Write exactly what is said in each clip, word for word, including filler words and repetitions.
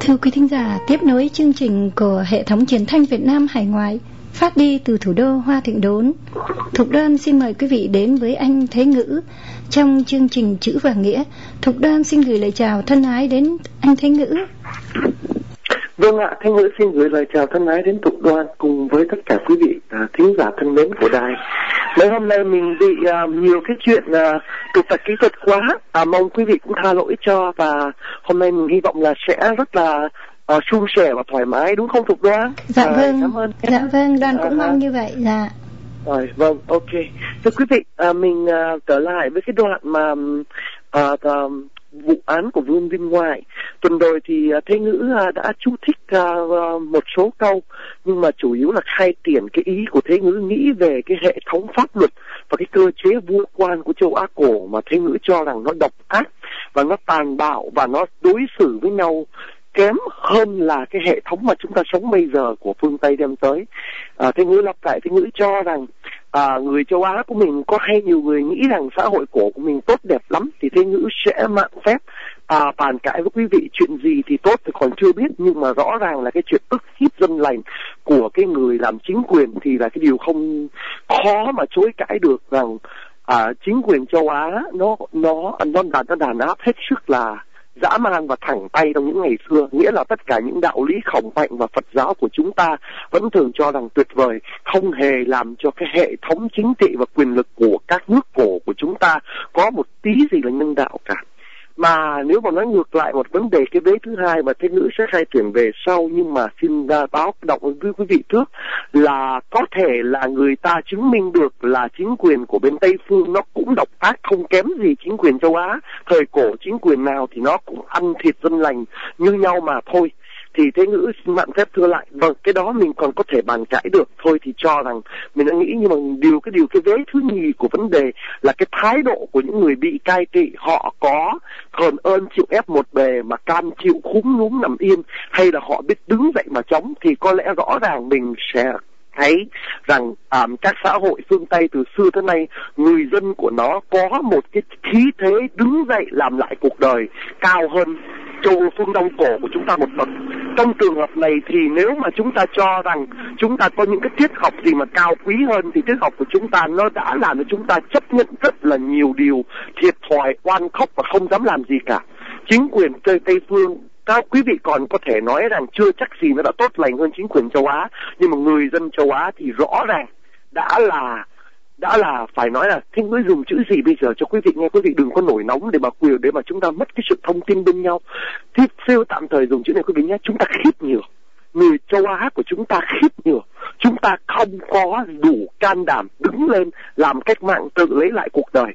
Thưa quý thính giả, tiếp nối chương trình của hệ thống truyền thanh Việt Nam hải ngoại phát đi từ thủ đô Hoa Thịnh Đốn, Thục Đoan xin mời quý vị đến với anh Thế Ngữ trong chương trình Chữ và Nghĩa. Thục Đoan xin gửi lời chào thân ái đến anh Thế Ngữ. Vâng ạ, Thế Ngữ xin gửi lời chào thân ái đến Thục Đoan cùng với tất cả quý vị à, thính giả thân mến của đài. Mấy hôm nay mình bị à, nhiều cái chuyện à, trục trặc kỹ thuật quá, à, mong quý vị cũng tha lỗi cho, và hôm nay mình hy vọng là sẽ rất là à, suôn sẻ và thoải mái, đúng không Thục Đoan? Dạ à, vâng, cảm ơn. Dạ vâng, Đoan cũng à, mong như vậy. Dạ. Rồi, vâng, ok. Thưa quý vị, à, mình à, trở lại với cái đoạn mà à, à, vụ án của Vương Viên Ngoại. Tuần rồi thì uh, Thế Ngữ uh, đã chú thích uh, uh, một số câu, nhưng mà chủ yếu là khai triển cái ý của Thế Ngữ nghĩ về cái hệ thống pháp luật và cái cơ chế vua quan của châu Á cổ mà Thế Ngữ cho rằng nó độc ác và nó tàn bạo và nó đối xử với nhau kém hơn là cái hệ thống mà chúng ta sống bây giờ của phương Tây đem tới. À, Thế Ngữ lặp lại, Thế Ngữ cho rằng à, người châu Á của mình có hay nhiều người nghĩ rằng xã hội cổ của mình tốt đẹp lắm, thì Thế Ngữ sẽ mạn phép à, bàn cãi với quý vị chuyện gì thì tốt thì còn chưa biết, nhưng mà rõ ràng là cái chuyện ức hiếp dân lành của cái người làm chính quyền thì là cái điều không khó mà chối cãi được, rằng à, chính quyền châu Á nó nó nó đàn nó đàn áp hết sức là dã man và thẳng tay trong những ngày xưa, nghĩa là tất cả những đạo lý khổng mạnh và Phật giáo của chúng ta vẫn thường cho rằng tuyệt vời, không hề làm cho cái hệ thống chính trị và quyền lực của các nước cổ của chúng ta có một tí gì là nhân đạo cả. Mà nếu mà nói ngược lại một vấn đề, cái vế thứ hai mà Thế Ngữ sẽ khai triển về sau, nhưng mà xin ra báo động với quý vị trước là có thể là người ta chứng minh được là chính quyền của bên Tây phương nó cũng độc ác không kém gì chính quyền châu Á. Thời cổ chính quyền nào thì nó cũng ăn thịt dân lành như nhau mà thôi. Thì Thế Ngữ xin mạn phép thưa lại, vâng, cái đó mình còn có thể bàn cãi được thôi, thì cho rằng mình đã nghĩ, nhưng mà điều cái điều cái vế thứ nhì của vấn đề là cái thái độ của những người bị cai trị, họ có hờn ơn chịu ép một bề mà cam chịu khúm núm nằm yên, hay là họ biết đứng dậy mà chống, thì có lẽ rõ ràng mình sẽ thấy rằng à, các xã hội phương Tây từ xưa tới nay, người dân của nó có một cái khí thế đứng dậy làm lại cuộc đời cao hơn châu phương Đông cổ của chúng ta một bậc. Trong trường hợp này thì nếu mà chúng ta cho rằng chúng ta có những cái triết học gì mà cao quý hơn, thì triết học của chúng ta nó đã làm cho chúng ta chấp nhận rất là nhiều điều thiệt thòi, oan khóc và không dám làm gì cả. Chính quyền Tây Tây phương, các quý vị còn có thể nói rằng chưa chắc gì nó đã tốt lành hơn chính quyền châu Á, nhưng mà người dân châu Á thì rõ ràng đã là đã là phải nói là Thế Ngữ dùng chữ gì bây giờ cho quý vị nghe, quý vị đừng có nổi nóng để mà quyền để mà chúng ta mất cái sự thông tin bên nhau. Thì siêu tạm thời dùng chữ này quý vị nhé, chúng ta khiếp nhiều. Người châu Á của chúng ta khiếp nhiều. Chúng ta không có đủ can đảm đứng lên làm cách mạng tự lấy lại cuộc đời.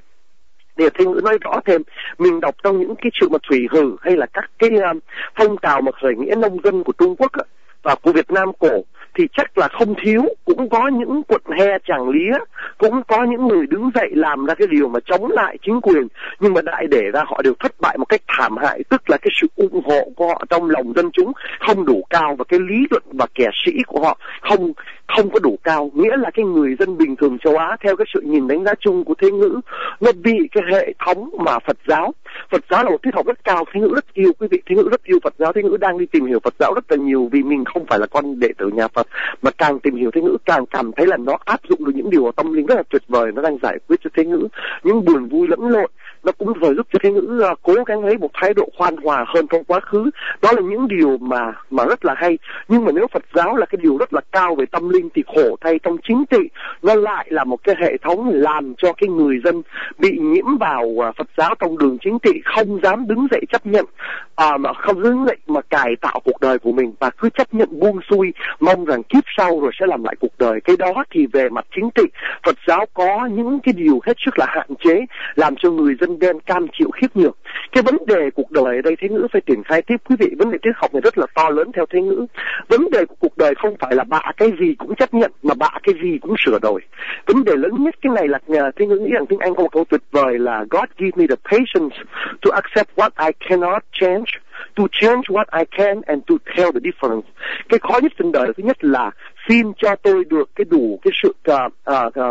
Để Thế Ngữ nói rõ thêm, mình đọc trong những cái sự mà thủy hử hay là các cái um, phong trào mà khởi nghĩa nông dân của Trung Quốc và của Việt Nam cổ, thì chắc là không thiếu, cũng có những quận he chàng lía, cũng có những người đứng dậy làm ra cái điều mà chống lại chính quyền, nhưng mà đại để ra họ đều thất bại một cách thảm hại, tức là cái sự ủng hộ của họ trong lòng dân chúng không đủ cao, và cái lý luận và kẻ sĩ của họ không không có đủ cao. Nghĩa là cái người dân bình thường châu Á, theo cái sự nhìn đánh giá chung của Thế Ngữ, nó bị cái hệ thống mà Phật giáo Phật giáo là một triết học rất cao. Thế Ngữ rất yêu quý vị, Thế Ngữ rất yêu Phật giáo. Thế Ngữ đang đi tìm hiểu Phật giáo rất là nhiều, vì mình không phải là con đệ tử nhà Phật, mà càng tìm hiểu Thế Ngữ càng cảm thấy là nó áp dụng được những điều ở tâm linh rất là tuyệt vời, nó đang giải quyết cho Thế Ngữ những buồn vui lẫn lộn. Nó cũng vừa giúp cho Thế Ngữ uh, cố gắng lấy một thái độ khoan hòa hơn trong quá khứ. Đó là những điều mà mà rất là hay. Nhưng mà nếu Phật giáo là cái điều rất là cao về tâm linh, thì khổ thay trong chính trị nó lại là một cái hệ thống làm cho cái người dân bị nhiễm vào uh, Phật giáo trong đường chính trị, không dám đứng dậy chấp nhận, uh, mà không đứng dậy mà cải tạo cuộc đời của mình, và cứ chấp nhận buông xuôi, mong rằng kiếp sau rồi sẽ làm lại cuộc đời. Cái đó thì về mặt chính trị, Phật giáo có những cái điều hết sức là hạn chế, làm cho người dân đen cam chịu khiếp nhược. Cái vấn đề cuộc đời ở đây Thế Ngữ phải triển khai tiếp quý vị. Vấn đề triết học này rất là to lớn theo Thế Ngữ. Vấn đề của cuộc đời không phải là bạ cái gì cũng chấp nhận, mà bạ cái gì cũng sửa đổi. Vấn đề lớn nhất cái này là Thế Ngữ nghĩ rằng tiếng Anh có một câu tuyệt vời là God give me the patience to accept what I cannot change, to change what I can, and to tell the difference. Cái khó nhất trên đời thứ nhất là xin cho tôi được cái đủ cái sự uh, uh, uh,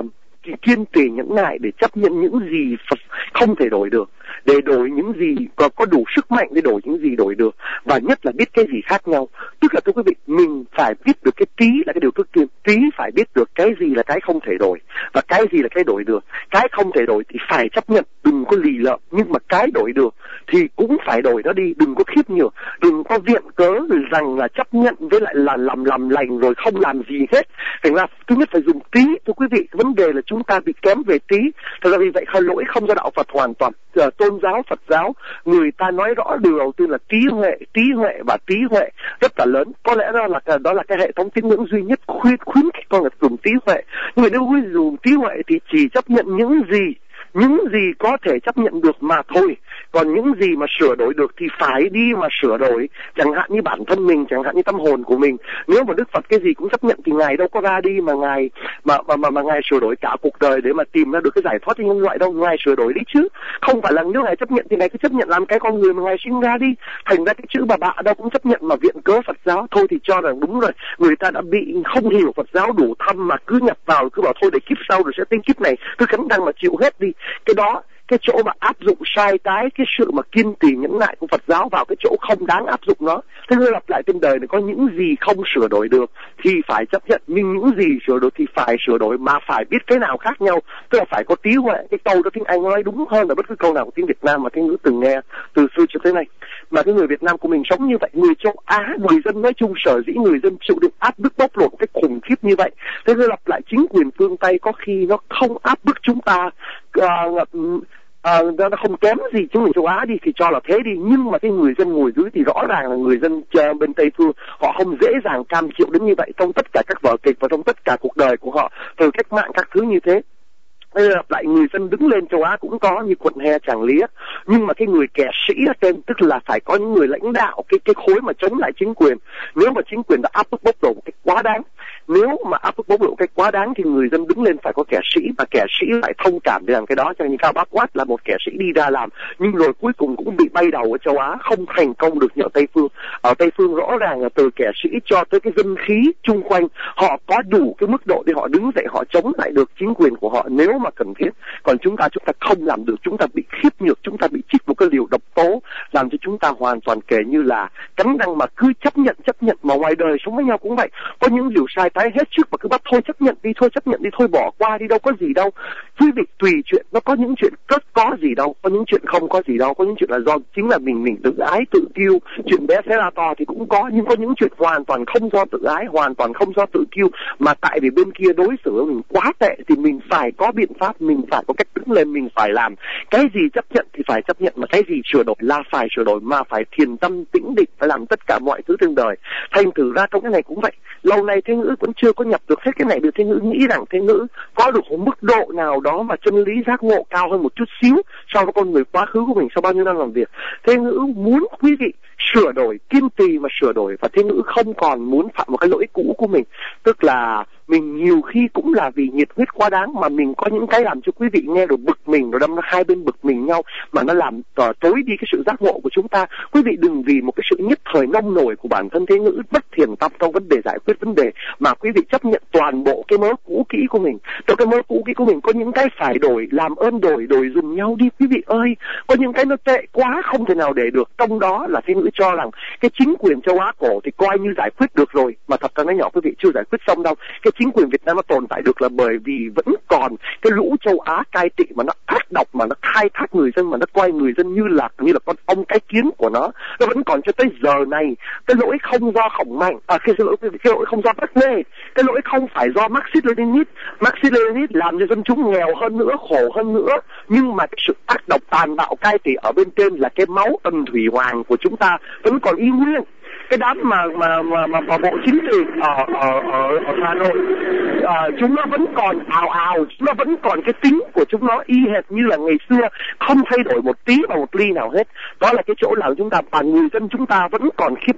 kiên trì nhẫn nại để chấp nhận những gì Phật không thể đổi được, để đổi những gì có, có đủ sức mạnh để đổi những gì đổi được, và nhất là biết cái gì khác nhau. Tức là thưa quý vị, mình phải biết được cái trí là cái điều trước tiên, trí phải biết được cái gì là cái không thể đổi và cái gì là cái đổi được. Cái không thể đổi thì phải chấp nhận, đừng có lì lợm, nhưng mà cái đổi được thì cũng phải đổi nó đi, đừng có khiếp nhiều, đừng có viện cớ rằng là chấp nhận với lại là làm làm lành rồi không làm gì hết. Thành ra thứ nhất phải dùng trí, thưa quý vị. Vấn đề là chúng ta bị kém về trí. Thật ra vì vậy lỗi không do đạo Phật hoàn toàn. Tôn giáo Phật giáo người ta nói rõ điều đầu tiên là trí huệ, trí huệ và trí huệ rất là lớn. Có lẽ đó là đó là cái hệ thống tín ngưỡng duy nhất khuyến khuyến khích con người dùng trí huệ. Nhưng mà nếu quý dùng trí huệ thì chỉ chấp nhận những gì những gì có thể chấp nhận được mà thôi. Còn những gì mà sửa đổi được thì phải đi mà sửa đổi. Chẳng hạn như bản thân mình, chẳng hạn như tâm hồn của mình. Nếu mà Đức Phật cái gì cũng chấp nhận thì Ngài đâu có ra đi mà Ngài mà mà mà, mà Ngài sửa đổi cả cuộc đời để mà tìm ra được cái giải thoát cho nhân loại đâu. Ngài sửa đổi đi chứ. Không phải là nếu Ngài chấp nhận thì Ngài cứ chấp nhận làm cái con người mà Ngài sinh ra đi. Thành ra cái chữ bà bạ đâu cũng chấp nhận mà viện cớ Phật giáo. Thôi thì cho rằng đúng rồi, người ta đã bị không hiểu Phật giáo đủ thâm mà cứ nhập vào, cứ bảo thôi để kiếp sau rồi sẽ tính kiếp này, cứ cắn răng mà chịu hết đi. Cái đó, cái chỗ mà áp dụng sai trái cái sự mà kiên trì nhẫn nại của Phật giáo vào cái chỗ không đáng áp dụng nó. Thế nên lặp lại trên đời này có những gì không sửa đổi được thì phải chấp nhận, nhưng những gì sửa đổi thì phải sửa đổi, mà phải biết cái nào khác nhau, tức là phải có trí huệ. Cái câu đó tiếng Anh nói đúng hơn là bất cứ câu nào của tiếng Việt Nam mà tiếng ngữ từng nghe từ xưa cho tới nay. Mà cái người Việt Nam của mình sống như vậy, người châu Á, người dân nói chung sở dĩ người dân chịu đựng áp bức bóc lột một cách khủng khiếp như vậy. Thế nên lặp lại chính quyền phương Tây có khi nó không áp bức chúng ta uh, À, nó không kém gì chúng mình châu Á đi thì cho là thế đi, nhưng mà cái người dân ngồi dưới thì rõ ràng là người dân bên Tây phương họ không dễ dàng cam chịu đến như vậy trong tất cả các vở kịch và trong tất cả cuộc đời của họ, từ cách mạng các thứ như thế. Bây giờ lại người dân đứng lên châu Á cũng có như Quận He, Tràng Lía, nhưng mà cái người kẻ sĩ ở trên, tức là phải có những người lãnh đạo cái cái khối mà chống lại chính quyền. Nếu mà chính quyền đã áp bức bóc lột một cách quá đáng, nếu mà áp bức bóc lột một cách quá đáng thì người dân đứng lên phải có kẻ sĩ, và kẻ sĩ phải thông cảm để làm cái đó. Cho nên Cao Bác Quát là một kẻ sĩ đi ra làm, nhưng rồi cuối cùng cũng bị bay đầu ở châu Á, không thành công được như ở Tây phương. Ở Tây phương rõ ràng là từ kẻ sĩ cho tới cái dân khí chung quanh, họ có đủ cái mức độ để họ đứng dậy, họ chống lại được chính quyền của họ nếu mà cần thiết. Còn chúng ta chúng ta không làm được, chúng ta bị khiếp nhược, chúng ta bị chích một cái liều độc tố làm cho chúng ta hoàn toàn kể như là cắn răng mà cứ chấp nhận chấp nhận. Mà ngoài đời sống với nhau cũng vậy, có những điều sai trái hết sức mà cứ bắt thôi chấp nhận đi, thôi chấp nhận đi, thôi bỏ qua đi, đâu có gì đâu. Quý vị tùy chuyện, nó có những chuyện rất có gì đâu, có những chuyện không có gì đâu, có những chuyện là do chính là mình mình tự ái tự kiêu. Chuyện bé xé ra to thì cũng có, nhưng có những chuyện hoàn toàn không do tự ái, hoàn toàn không do tự kiêu, mà tại vì bên kia đối xử mình quá tệ thì mình phải có biện pháp, mình phải có cách đứng lên, mình phải làm. Cái gì chấp nhận thì phải chấp nhận, mà cái gì sửa đổi là phải sửa đổi, mà phải thiền tâm tĩnh định, phải làm tất cả mọi thứ trên đời. Thành thử ra trong cái này cũng vậy, lâu nay Thế Ngữ vẫn chưa có nhập được hết cái này được. Thế Ngữ nghĩ rằng Thế Ngữ có được một mức độ nào đó mà chân lý giác ngộ cao hơn một chút xíu so với con người quá khứ của mình sau bao nhiêu năm làm việc. Thế Ngữ muốn quý vị sửa đổi, kiên trì mà sửa đổi, và Thế Ngữ không còn muốn phạm một cái lỗi cũ của mình, tức là mình nhiều khi cũng là vì nhiệt huyết quá đáng mà mình có những cái làm cho quý vị nghe rồi bực mình, rồi đâm ra hai bên bực mình nhau mà nó làm uh, tối đi cái sự giác ngộ của chúng ta. Quý vị đừng vì một cái sự nhất thời nông nổi của bản thân Thế Ngữ bất thiền tâm trong vấn đề giải quyết vấn đề mà quý vị chấp nhận toàn bộ cái mớ cũ kỹ của mình. Trong cái mớ cũ kỹ của mình có những cái phải đổi, làm ơn đổi, đổi dùm nhau đi quý vị ơi. Có những cái nó tệ quá không thể nào để được. Trong đó là Thế Ngữ cho rằng cái chính quyền châu Á cổ thì coi như giải quyết được rồi, mà thật ra nói nhỏ quý vị chưa giải quyết xong đâu. Cái chính quyền Việt Nam nó tồn tại được là bởi vì vẫn còn cái lũ châu Á cai trị mà nó ác độc, mà nó khai thác người dân, mà nó coi người dân như là như là con ong cái kiến của nó. Nó vẫn còn cho tới giờ này. Cái lỗi không do Khổng Mạnh, à cái lỗi cái lỗi không do Bác Lê, cái lỗi không phải do Marxist Leninist. Marxist Leninist làm cho dân chúng nghèo hơn nữa, khổ hơn nữa, nhưng mà cái sự ác độc tàn bạo cai trị ở bên trên là cái máu Tần Thủy Hoàng của chúng ta vẫn còn y nguyên. Cái đám mà mà mà mà, mà bộ chính trị ở ở ở, ở Hà Nội, à, chúng nó vẫn còn ào ào, chúng nó vẫn còn cái tính của chúng nó y hệt như là ngày xưa, không thay đổi một tí và một ly nào hết. Đó là cái chỗ nào chúng ta và người dân chúng ta vẫn còn khiếp nhược.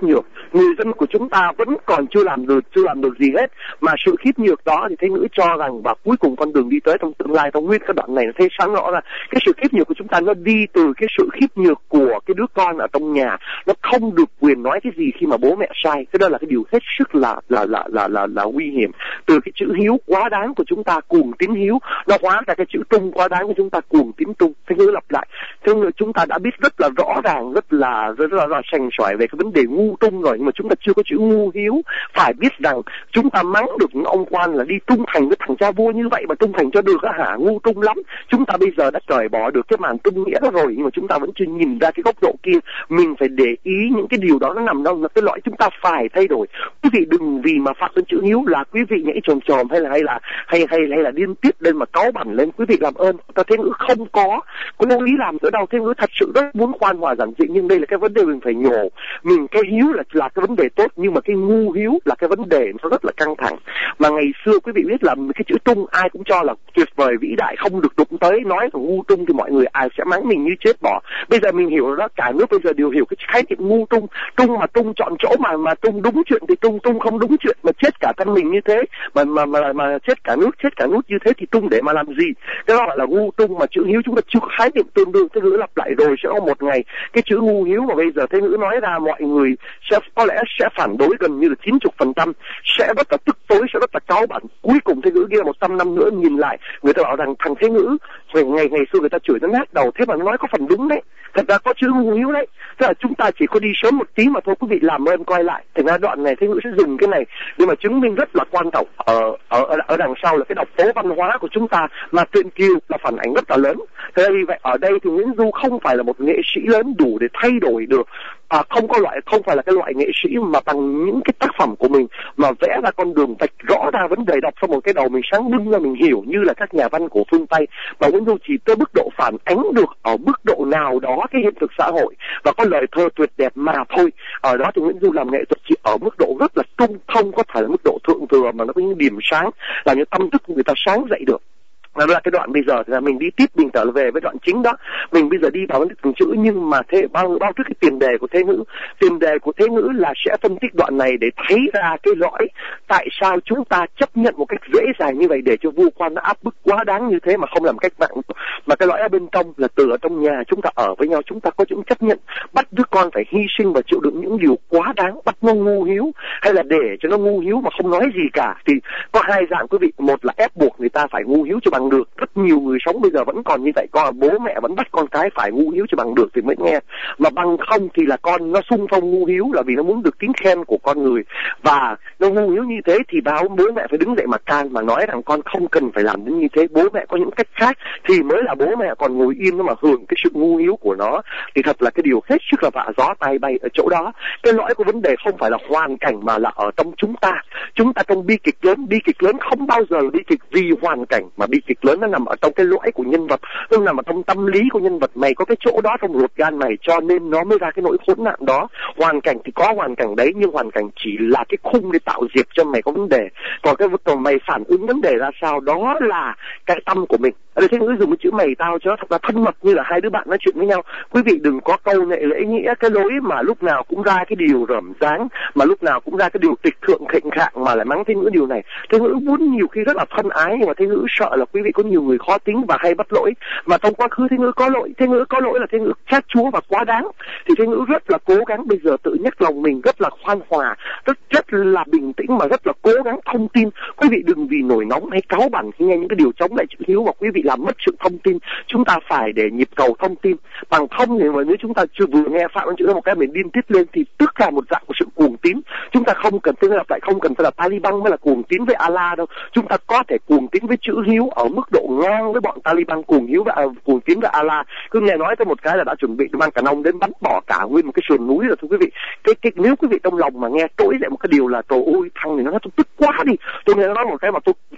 người dân của chúng ta vẫn còn chưa làm được chưa làm được gì hết, mà sự khiếp nhược đó thì Thế Ngữ cho rằng và cuối cùng con đường đi tới trong tương lai, trong nguyên cái đoạn này nó thấy sáng rõ ra cái sự khiếp nhược của chúng ta nó đi từ cái sự khiếp nhược của cái đứa con ở trong nhà, nó không được quyền nói cái gì khi mà bố mẹ sai. Cái đó là cái điều hết sức là là là là là, là nguy hiểm. Từ cái chữ hiếu quá đáng của chúng ta, cuồng tín hiếu, nó hóa ra cái chữ trung quá đáng của chúng ta, cuồng tín trung. Thế Ngữ lặp lại, thế Ngữ chúng ta đã biết rất là rõ ràng, rất là rất là, là sành sỏi về cái vấn đề ngu trung rồi, nhưng mà chúng ta chưa có chữ ngu hiếu. Phải biết rằng chúng ta mắng được những ông quan là đi trung thành với thằng cha vua như vậy mà trung thành cho được á hả, ngu trung lắm. Chúng ta bây giờ đã cởi bỏ được cái màn trung nghĩa đó rồi, nhưng mà chúng ta vẫn chưa nhìn ra cái góc độ kia. Mình phải để ý những cái điều đó nó nằm đâu, là cái loại chúng ta phải thay đổi. Quý vị đừng vì mà phát đến chữ hiếu là quý vị nhảy chồm chồm hay là hay là hay hay hay là điên tiết lên mà cáu bẳn lên. Quý vị làm ơn, ta Thế Ngữ không có có lưu ý làm nữa đâu. Thế Ngữ thật sự rất muốn khoan hòa giản dị, nhưng đây là cái vấn đề mình phải nhổ. Mình cái hiếu là là cái vấn đề tốt, nhưng mà cái ngu hiếu là cái vấn đề nó rất là căng thẳng. Mà ngày xưa quý vị biết là cái chữ trung ai cũng cho là tuyệt vời vĩ đại, không được đụng tới. Nói là ngu trung thì mọi người ai sẽ mắng mình như chết bỏ. Bây giờ mình hiểu rồi đó, cả nước bây giờ đều hiểu cái khái niệm ngu trung. Trung mà trung chọn chỗ mà mà trung đúng chuyện thì trung, trung không đúng chuyện mà chết cả thân mình như thế, mà mà mà mà chết cả nước, chết cả nước như thế thì trung để mà làm gì? Cái đó gọi là ngu trung. Mà chữ hiếu chúng ta chưa khái niệm tương đương. Thế Ngữ lặp lại rồi, sẽ có một ngày cái chữ ngu hiếu mà bây giờ Thế Ngữ nói ra mọi người sẽ có lẽ sẽ phản đối gần như là chín mươi phần trăm, sẽ rất là tức tối, sẽ rất là cáu bẳn. Cuối cùng Thế Ngữ kia một trăm năm nữa nhìn lại, người ta bảo rằng thằng Thế Ngữ ngày ngày xưa người ta chửi nó nát đầu, thế mà nó nói có phần đúng đấy, thật ra có chữ ngu hiếu đấy. Tức là chúng ta chỉ có đi sớm một tí mà thôi. Quý vị làm ơn coi lại. Thành ra đoạn này Thế Ngữ sẽ dùng cái này để mà chứng minh rất là quan trọng. Ở ở ở đằng sau là cái độc tố văn hóa của chúng ta, mà Truyện Kiều là phản ánh rất là lớn. Thế vì vậy ở đây thì Nguyễn Du không phải là một nghệ sĩ lớn đủ để thay đổi được. À, không có loại không phải là cái loại nghệ sĩ mà bằng những cái tác phẩm của mình mà vẽ ra con đường vạch rõ ra vấn đề, đọc xong một cái đầu mình sáng bừng ra mình hiểu như là các nhà văn của phương Tây. Mà Nguyễn Du chỉ tới mức độ phản ánh được ở mức độ nào đó cái hiện thực xã hội và có lời thơ tuyệt đẹp mà thôi. Ở đó thì Nguyễn Du làm nghệ thuật chỉ ở mức độ rất là trung thông, có phải là mức độ thượng thừa mà nó có những điểm sáng làm cho tâm thức người ta sáng dậy được. Đó là cái đoạn bây giờ thì là mình đi tiếp, mình trở về với đoạn chính đó. Mình bây giờ đi vào từng chữ, nhưng mà thế bao bao trước cái tiền đề của Thế Ngữ. Tiền đề của Thế Ngữ là sẽ phân tích đoạn này để thấy ra cái lõi tại sao chúng ta chấp nhận một cách dễ dàng như vậy để cho vua quan nó áp bức quá đáng như thế mà không làm cách mạng. Mà cái lõi ở bên trong là từ ở trong nhà chúng ta ở với nhau, chúng ta có những chấp nhận bắt đứa con phải hy sinh và chịu đựng những điều quá đáng, bắt nó ngu hiếu hay là để cho nó ngu hiếu mà không nói gì cả. Thì có hai dạng quý vị, một là ép buộc người ta phải ngu hiếu cho bằng được. Rất nhiều người sống bây giờ vẫn còn như vậy, con bố mẹ vẫn bắt con cái phải ngu hiếu cho bằng được thì mới nghe, mà bằng không thì là con nó xung phong ngu hiếu là vì nó muốn được tiếng khen của con người, và nó ngu hiếu như thế thì báo bố mẹ phải đứng dậy mà can mà nói rằng con không cần phải làm đến như thế, bố mẹ có những cách khác thì mới là bố mẹ còn ngồi yên mà hưởng cái sự ngu hiếu của nó. Thì thật là cái điều hết sức là vạ gió tai bay ở chỗ đó. Cái lõi của vấn đề không phải là hoàn cảnh mà là ở trong chúng ta. Chúng ta trong bi kịch lớn, bi kịch lớn không bao giờ là bi kịch vì hoàn cảnh, mà bi kịch lớn nó nằm ở trong cái lõi của nhân vật, nó nằm ở trong tâm lý của nhân vật. Mày có cái chỗ đó trong ruột gan mày cho nên nó mới ra cái nỗi khốn nạn đó. Hoàn cảnh thì có hoàn cảnh đấy, nhưng hoàn cảnh chỉ là cái khung để tạo diệt cho mày có vấn đề. Còn cái vật mày phản ứng vấn đề ra sao đó là cái tâm của mình. Ở đây Thế Ngữ dùng cái chữ mày tao cho thật là thân mật như là hai đứa bạn nói chuyện với nhau. Quý vị đừng có câu nệ lễ nghĩa cái lối mà lúc nào cũng ra cái điều rẩm ráng, mà lúc nào cũng ra cái điều tịch thượng khệnh khạng mà lại mắng Thế Ngữ điều này. Thế Ngữ muốn nhiều khi rất là thân ái, nhưng mà Thế Ngữ sợ là quý vị có nhiều người khó tính và hay bắt lỗi. Mà trong quá khứ Thế Ngữ có lỗi, Thế Ngữ có lỗi là Thế Ngữ chát chúa và quá đáng. Thì Thế Ngữ rất là cố gắng bây giờ tự nhắc lòng mình rất là khoan hòa, rất rất là bình tĩnh mà rất là cố gắng thông tin. Quý vị đừng vì nổi nóng hay cáu bẳn khi nghe những cái điều chống lại chữ hiếu mà quý vị làm mất sự thông tin. Chúng ta phải để nhịp cầu thông tin. Bằng không thì mà nếu chúng ta chưa vừa nghe phạm chữ ra một cái mình điên tiết lên thì tức là một dạng của sự cuồng tín. Chúng ta không cần tương lặp lại không cần phải là Taliban mới là cuồng tín với Allah đâu. Chúng ta có thể cuồng tín với chữ hiếu ở mức độ ngang với bọn Taliban cuồng hiếu và uh, cuồng tín với Allah. Cứ nghe nói tới một cái là đã chuẩn bị mang cả nông đến bắn bỏ cả nguyên một cái sườn núi rồi thưa quý vị. Cái cái nếu quý vị trong lòng mà nghe trỗi dậy một cái điều là trời ơi thằng này nó tôi tức quá đi. Tôi nghe nó nói một cái mà tôi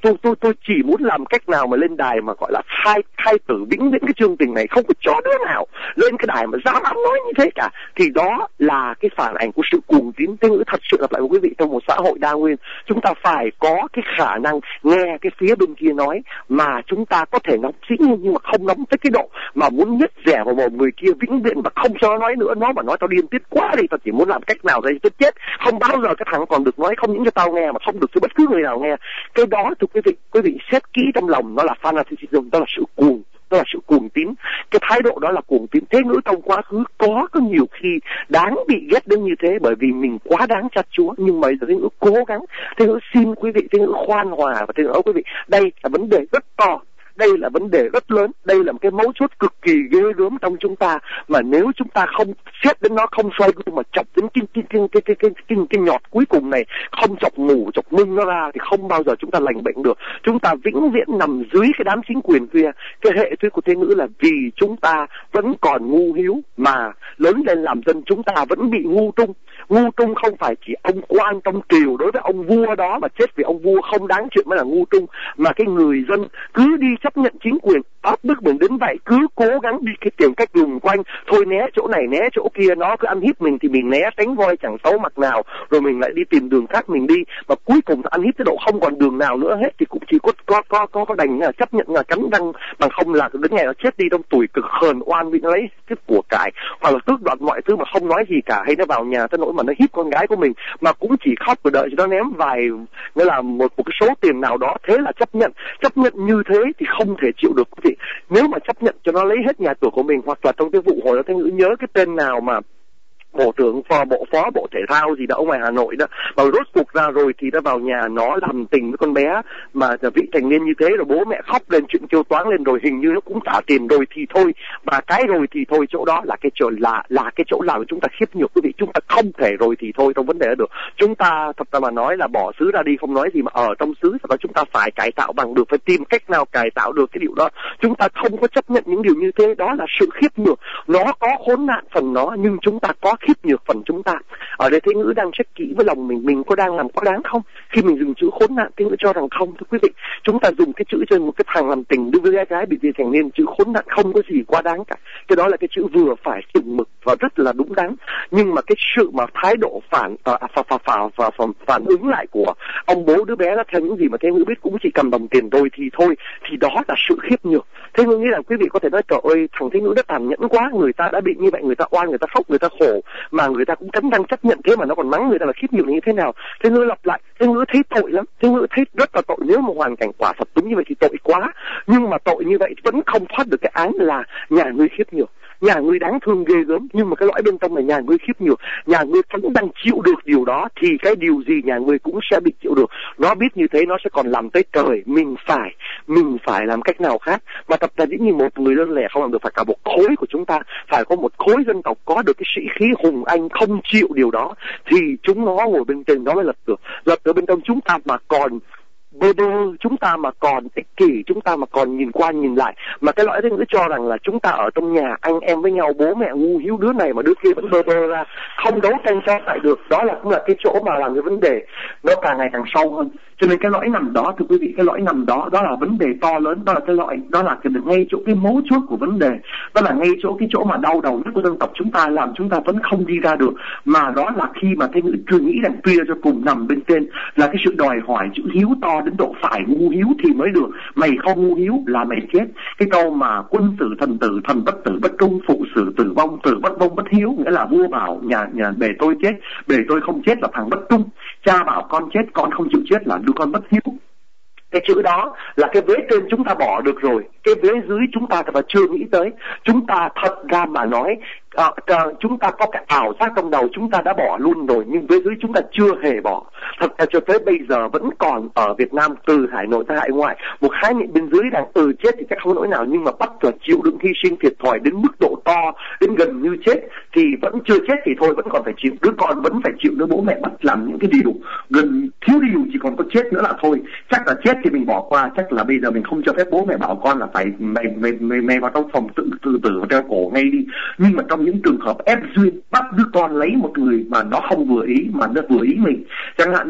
tôi tôi tôi chỉ muốn làm cách nào mà lên đài mà gọi là khai khai tử vĩnh viễn cái chương trình này, không có cho đứa nào lên cái đài mà dám nói như thế cả, thì đó là cái phản ảnh của sự cuồng tín. Thế ngữ thật sự lặp lại với quý vị, trong một xã hội đa nguyên, chúng ta phải có cái khả năng nghe cái phía bên kia nói mà chúng ta có thể nóng dĩ nhiên, nhưng mà không nóng tới cái độ mà muốn nhét rẻ vào mồm người kia vĩnh viễn và không cho nó nói nữa. Nó mà nói tao điên tiết quá đi, tao chỉ muốn làm cách nào để tôi chết, không bao giờ cái thằng còn được nói, không những cho tao nghe mà không được cho bất cứ người nào nghe. Cái đó thưa quý vị, quý vị xét kỹ trong lòng, nó là fanaticism, đó là sự cuồng, đó là sự cuồng tín. Cái thái độ đó là cuồng tín. Thế ngữ trong quá khứ có có nhiều khi đáng bị ghét đến như thế, bởi vì mình quá đáng cha Chúa. Nhưng mà thế ngữ cố gắng, thế ngữ xin quý vị, thế ngữ khoan hòa, và thế ngữ quý vị, đây là vấn đề rất to, đây là vấn đề rất lớn, đây là một cái mấu chốt cực kỳ ghê gớm trong chúng ta, mà nếu chúng ta không xét đến nó, không xoay gương mà chọc đến cái cái cái cái cái cái, cái, cái nhọt cuối cùng này, không chọc ngủ chọc nưng nó ra, thì không bao giờ chúng ta lành bệnh được. Chúng ta vĩnh viễn nằm dưới cái đám chính quyền kia. Cái hệ thuyết của thế ngữ là vì chúng ta vẫn còn ngu hiếu mà lớn lên làm dân, chúng ta vẫn bị ngu trung. Ngu trung không phải chỉ ông quan trong triều đối với ông vua đó mà chết vì ông vua không đáng chuyện mới là ngu trung, mà cái người dân cứ đi chấp nhận chính quyền áp bức mình đến vậy, cứ cố gắng đi cái tìm cách dùng quanh, thôi né chỗ này né chỗ kia, nó cứ ăn hiếp mình thì mình né tránh voi chẳng xấu mặt nào, rồi mình lại đi tìm đường khác mình đi, mà cuối cùng ăn hiếp tới độ không còn đường nào nữa hết thì cũng chỉ có có có có, có đành là chấp nhận là cắn răng, bằng không là đến ngày nó chết đi trong tuổi cực khờn oan bị nó lấy cái của cải, hoặc là tước đoạt mọi thứ mà không nói gì cả, hay nó vào nhà tới nỗi mà nó hiếp con gái của mình mà cũng chỉ khóc và đợi cho nó ném vài, nghĩa là một một cái số tiền nào đó, thế là chấp nhận. Chấp nhận như thế thì không thể chịu được quý vị. Nếu mà chấp nhận cho nó lấy hết nhà cửa của mình, hoặc là trong cái vụ hồi đó Thanh Ngữ nhớ cái tên nào mà bộ trưởng phó bộ phó bộ thể thao gì đó ở ngoài Hà Nội đó, mà rốt cuộc ra rồi thì nó vào nhà nó làm tình với con bé mà vị thành niên như thế, rồi bố mẹ khóc lên chuyện kêu toán lên, rồi hình như nó cũng trả tiền rồi thì thôi. Và cái rồi thì thôi chỗ đó là cái chỗ là là cái chỗ làm chúng ta khiếp nhược quý vị. Chúng ta không thể rồi thì thôi trong vấn đề đó được. Chúng ta thật ra mà nói là bỏ xứ ra đi không nói gì, mà ở trong xứ và chúng ta phải cải tạo bằng được, phải tìm cách nào cải tạo được cái điều đó. Chúng ta không có chấp nhận những điều như thế, đó là sự khiếp nhược. Nó có khốn nạn phần nó, nhưng chúng ta có khiếp nhược phần chúng ta. Ở đây Thế Ngữ đang check kỹ với lòng mình, mình có đang làm quá đáng không? Khi mình dùng chữ khốn nạn, Thế Ngữ cho rằng không. Thưa quý vị, chúng ta dùng cái chữ cho một cái thằng làm tình đối với gái gái bị vị thành niên, chữ khốn nạn không có gì quá đáng cả. Cái đó là cái chữ vừa phải, chừng mực và rất là đúng đắn. Nhưng mà cái sự mà thái độ phản à, phà, phà, phà, phà, phà, phản ứng lại của ông bố đứa bé đó theo những gì mà Thế Ngữ biết cũng chỉ cầm đồng tiền rồi thì thôi, thì đó là sự khiếp nhược. Thế Ngữ nghĩ là quý vị có thể nói trời ơi thằng Thế Ngữ đã tàn nhẫn quá, người ta đã bị như vậy, người ta oan, người ta khóc, người ta khổ mà người ta cũng cắn răng chấp nhận, thế mà nó còn mắng người ta là khiếp nhược như thế nào. Thế Ngữ lặp lại, Thế Ngữ thấy tội lắm, Thế Ngữ thấy rất là tội. Nếu mà hoàn cảnh quả thật đúng như vậy thì tội quá, nhưng mà tội như vậy vẫn không thoát được cái án là nhà ngươi khiếp nhược. Nhà ngươi đáng thương ghê gớm, nhưng mà cái lõi bên trong là nhà ngươi khiếp nhược. Nhà ngươi vẫn đang chịu được điều đó thì cái điều gì nhà ngươi cũng sẽ bị chịu được. Nó biết như thế nó sẽ còn làm tới trời. Mình phải, mình phải làm cách nào khác. Mà tập ra dĩ nhiên một người đơn lẻ không làm được, phải cả một khối của chúng ta, phải có một khối dân tộc có được cái sĩ khí hùng anh không chịu điều đó thì chúng nó ngồi bên trên nó mới lật được. Lật ở bên trong chúng ta mà còn bơ bơ, chúng ta mà còn ích kỷ, chúng ta mà còn nhìn qua nhìn lại, mà cái lõi Thế Ngữ cho rằng là chúng ta ở trong nhà anh em với nhau, bố mẹ ngu hiếu, đứa này mà đứa kia vẫn bơ bơ ra, không đấu tranh cho lại được. Đó là cũng là cái chỗ mà làm cái vấn đề nó càng ngày càng sâu hơn. Cho nên cái lõi nằm đó thưa quý vị, cái lõi nằm đó đó là vấn đề to lớn, đó là cái lõi, đó là cái ngay chỗ cái mấu chốt của vấn đề, đó là ngay chỗ cái chỗ mà đau đầu nhất của dân tộc chúng ta, làm chúng ta vẫn không đi ra được. Mà đó là khi mà Thế Ngữ chưa nghĩ rằng tuy cho cùng nằm bên trên là cái sự đòi hỏi chữ hiếu to đến độ phải ngu hiếu thì mới được, mày không ngu hiếu là mày chết. Cái câu mà quân tử thần tử, thần bất tử bất trung, phụ sử tử vong, tử bất vong bất hiếu, nghĩa là vua bảo nhà nhà bề tôi chết, bề tôi không chết là thằng bất trung, cha bảo con chết, con không chịu chết là đứa con bất hiếu. Cái chữ đó là cái vế trên chúng ta bỏ được rồi, cái vế dưới chúng ta thật là chưa nghĩ tới. Chúng ta thật ra mà nói à, à, chúng ta có cái ảo giác trong đầu chúng ta đã bỏ luôn rồi, nhưng vế dưới chúng ta chưa hề bỏ. Thật ra cho tới bây giờ vẫn còn ở Việt Nam, từ hải nội tới hải ngoại, một khái niệm bên dưới đang ừ chết thì chắc không nỗi nào, nhưng mà bắt là chịu đựng hy sinh thiệt thòi đến mức độ to, đến gần như chết thì vẫn chưa chết thì thôi, vẫn còn phải chịu, đứa con vẫn phải chịu, đứa bố mẹ bắt làm những cái điều gần thiếu điều chỉ còn có chết nữa là thôi. Chắc là chết thì mình bỏ qua, chắc là bây giờ mình không cho phép bố mẹ bảo con là phải mày mày mày, mày vào trong phòng tự tự tử và treo cổ ngay đi. Nhưng mà trong những trường hợp ép duyên, bắt đứa con lấy một người mà nó không vừa ý, mà nó vừa ý mình, chẳng hạn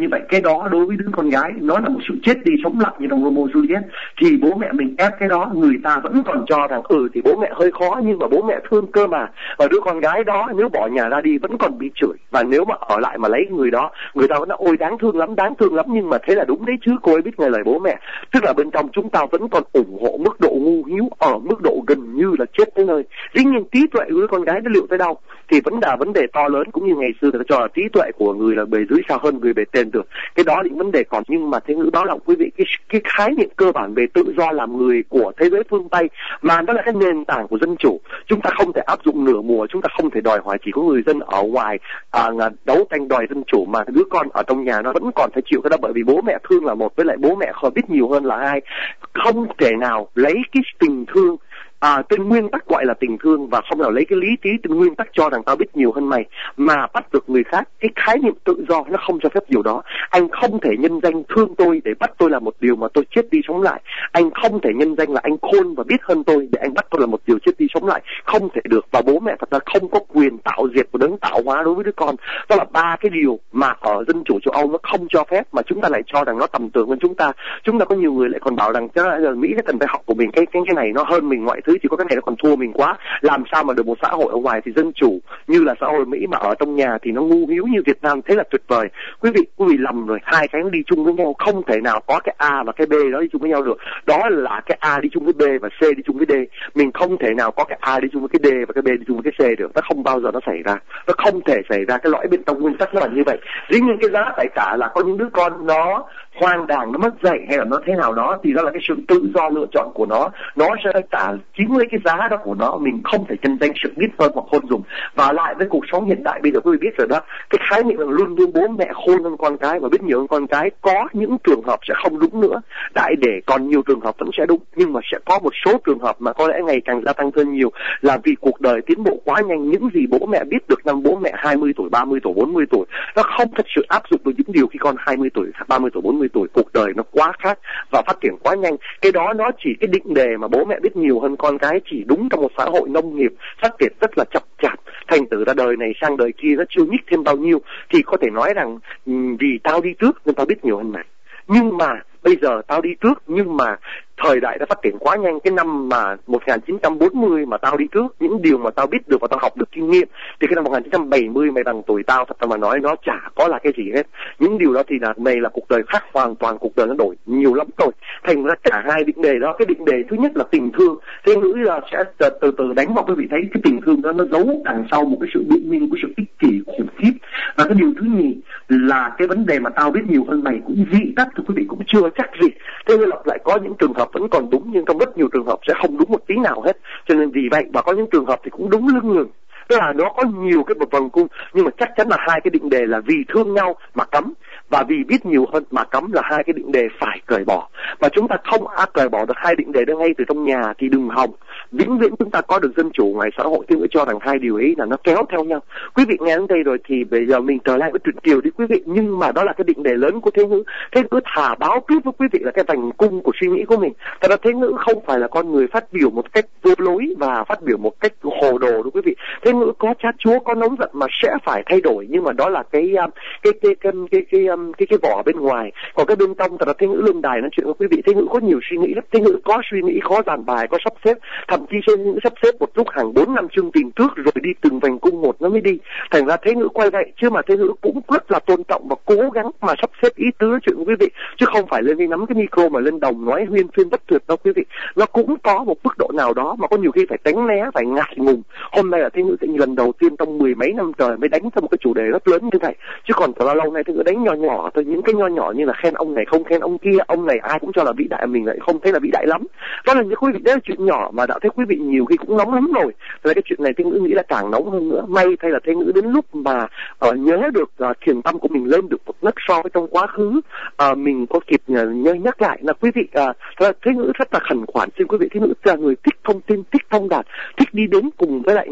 như vậy, cái đó đối với đứa con gái nó là một sự chết đi sống lại như trong Romeo Juliet. Thì bố mẹ mình ép cái đó, người ta vẫn còn cho rằng ừ thì bố mẹ hơi khó nhưng mà bố mẹ thương cơ mà. Và đứa con gái đó nếu bỏ nhà ra đi vẫn còn bị chửi, và nếu mà ở lại mà lấy người đó, người ta vẫn nói ôi đáng thương lắm, đáng thương lắm, nhưng mà thế là đúng đấy chứ, cô ấy biết nghe lời bố mẹ. Tức là bên trong chúng ta vẫn còn ủng hộ mức độ ngu hiếu ở mức độ gần như là chết tới nơi. Dĩ nhiên trí tuệ của đứa con gái nó liệu tới đâu thì vẫn là vấn đề to lớn, cũng như ngày xưa người ta cho là trí tuệ của người là bề dưới sao hơn người bề trên được. Cái đó là những vấn đề còn, nhưng mà Thế Ngữ báo động quý vị cái cái khái niệm cơ bản về tự do làm người của thế giới phương Tây, mà đó là cái nền tảng của dân chủ. Chúng ta không thể áp dụng nửa mùa, chúng ta không thể đòi hỏi chỉ có người dân ở ngoài à, đấu tranh đòi dân chủ mà đứa con ở trong nhà nó vẫn còn phải chịu cái đó, bởi vì bố mẹ thương là một, với lại bố mẹ không biết nhiều hơn là hai. Không thể nào lấy cái tình thương À, trên nguyên tắc gọi là tình thương, và không nào lấy cái lý trí trên nguyên tắc cho rằng tao biết nhiều hơn mày mà bắt được người khác. Cái khái niệm tự do nó không cho phép điều đó. Anh không thể nhân danh thương tôi để bắt tôi làm một điều mà tôi chết đi sống lại. Anh không thể nhân danh là anh khôn và biết hơn tôi để anh bắt tôi làm một điều chết đi sống lại. Không thể được. Và bố mẹ thật ra không có quyền tạo diệt và đấng tạo hóa đối với đứa con. Đó là ba cái điều mà ở dân chủ châu Âu nó không cho phép, mà chúng ta lại cho rằng nó tầm thường hơn chúng ta. Chúng ta có nhiều người lại còn bảo rằng chứ Mỹ cái cần phải học của mình cái cái cái này nó hơn mình mọi thứ, chỉ có cái này nó còn thua mình quá. Làm sao mà được một xã hội ở ngoài thì dân chủ như là xã hội Mỹ mà ở trong nhà thì nó ngu hiếu như Việt Nam, thế là tuyệt vời. Quý vị quý vị lầm rồi, hai cái nó đi chung với nhau, không thể nào có cái A và cái B đó đi chung với nhau được. Đó là cái A đi chung với B và C đi chung với D. Mình không thể nào có cái A đi chung với cái D và cái B đi chung với cái C được. Nó không bao giờ nó xảy ra. Nó không thể xảy ra. Cái lõi bên trong nguyên tắc nó là như vậy. Dĩ nhiên cái giá phải trả là có những đứa con nó hoang đàng, nó mất dạy hay là nó thế nào đó, thì đó là cái sự tự do lựa chọn của nó. Nó sẽ trả chính lấy cái giá đó của nó. Mình không thể chân danh sự biết hơn hoặc khôn dùng. Và lại với cuộc sống hiện đại bây giờ quý vị biết rồi đó, cái khái niệm là luôn luôn bố mẹ khôn hơn con cái và biết nhiều hơn con cái, có những trường hợp sẽ không đúng nữa. Đại để còn nhiều trường hợp vẫn sẽ đúng, nhưng mà sẽ có một số trường hợp mà có lẽ ngày càng gia tăng hơn nhiều, là vì cuộc đời tiến bộ quá nhanh. Những gì bố mẹ biết được năm bố mẹ hai mươi tuổi, ba mươi tuổi, bốn mươi tuổi, nó không thật sự áp dụng được những điều khi con hai mươi tuổi, ba mươi tuổi, bốn mươi tuổi. Cuộc đời nó quá khác và phát triển quá nhanh. Cái đó nó chỉ cái định đề mà bố mẹ biết nhiều hơn con cái chỉ đúng trong một xã hội nông nghiệp phát triển rất là chậm chạp. Thành từ ra đời này sang đời kia nó chưa nhích thêm bao nhiêu, thì có thể nói rằng vì tao đi trước nên tao biết nhiều hơn mày. Nhưng mà bây giờ tao đi trước, nhưng mà thời đại đã phát triển quá nhanh. Cái năm mà một nghìn chín trăm bốn mươi mà tao đi trước, những điều mà tao biết được và tao học được kinh nghiệm, thì cái năm một nghìn chín trăm bảy mươi mày bằng tuổi tao, thật ra mà nói nó chả có là cái gì hết. Những điều đó thì là mày là cuộc đời khác hoàn toàn, cuộc đời nó đổi nhiều lắm rồi. Thành ra cả hai định đề đó, cái định đề thứ nhất là tình thương, Thế Ngữ là sẽ từ từ đánh vào quý vị thấy cái tình thương đó nó giấu đằng sau một cái sự biện minh của sự ích kỷ khủng khiếp. Và cái điều thứ nhì là cái vấn đề mà tao biết nhiều hơn mày cũng dị tắc, thì quý vị cũng chưa chắc gì. Thế nên lặp lại có những trường hợp vẫn còn đúng, nhưng trong rất nhiều trường hợp sẽ không đúng một tí nào hết. Cho nên vì vậy, và có những trường hợp thì cũng đúng lưng ngừng. Tức là nó có nhiều cái vòng cung, nhưng mà chắc chắn là hai cái định đề là vì thương nhau mà cấm, và vì biết nhiều hơn mà cấm là hai cái định đề phải cởi bỏ. Mà chúng ta không á cởi bỏ được hai định đề đó ngay từ trong nhà thì đừng hòng vĩnh viễn chúng ta có được dân chủ ngoài xã hội. Tôi nghĩ cho rằng hai điều ấy là nó kéo theo nhau. Quý vị nghe đến đây rồi thì bây giờ mình trở lại với Truyện Kiều đi quý vị. Nhưng mà đó là cái định đề lớn của Thế Ngữ. Thế Ngữ thả báo trước với quý vị là cái vành cung của suy nghĩ của mình. Thật ra Thế Ngữ không phải là con người phát biểu một cách vô lối và phát biểu một cách hồ đồ đúng quý vị. Thế Ngữ có chát chúa, có nóng giận mà sẽ phải thay đổi, nhưng mà đó là cái cái cái cái cái cái cái, cái, cái vỏ bên ngoài. Còn cái bên trong thật ra Thế Ngữ lên đài nói chuyện với quý vị, Thế Ngữ có nhiều suy nghĩ lắm. Thế Ngữ có suy nghĩ, có dàn bài, có sắp xếp, thậm chí Thế Ngữ sắp xếp một lúc hàng bốn năm chương trình trước rồi đi từng vành cung một nó mới đi. Thành ra Thế Ngữ quay vậy, chứ mà Thế Ngữ cũng rất là tôn trọng và cố gắng mà sắp xếp ý tứ chuyện với quý vị, chứ không phải lên đi nắm cái micro mà lên đồng nói huyên thuyên bất tuyệt đâu quý vị. Nó cũng có một mức độ nào đó mà có nhiều khi phải tránh né, phải ngại ngùng. Hôm nay là Thế Ngữ lần đầu tiên trong mười mấy năm trời mới đánh ra một cái chủ đề rất lớn như thế này, chứ còn thật là lâu nay Thế Ngữ đánh nhỏ nhỏ thôi, những cái nhỏ nhỏ như là khen ông này không khen ông kia, ông này ai cũng cho là vĩ đại, mình lại không thấy là vĩ đại lắm. Đó là những quý vị, đấy là chuyện nhỏ mà đã thấy quý vị nhiều khi cũng nóng lắm rồi. Rồi cái chuyện này Thế Ngữ nghĩ là càng nóng hơn nữa. May thay là Thế Ngữ đến lúc mà uh, nhớ được uh, thiền tâm của mình lên được một nấc so với trong quá khứ, uh, mình có kịp nhớ nhắc lại là quý vị uh, Thế Ngữ rất là khẩn khoản xin quý vị, Thế Ngữ là người thích thông tin, thích thông đạt, thích đi đến cùng với lại nhau.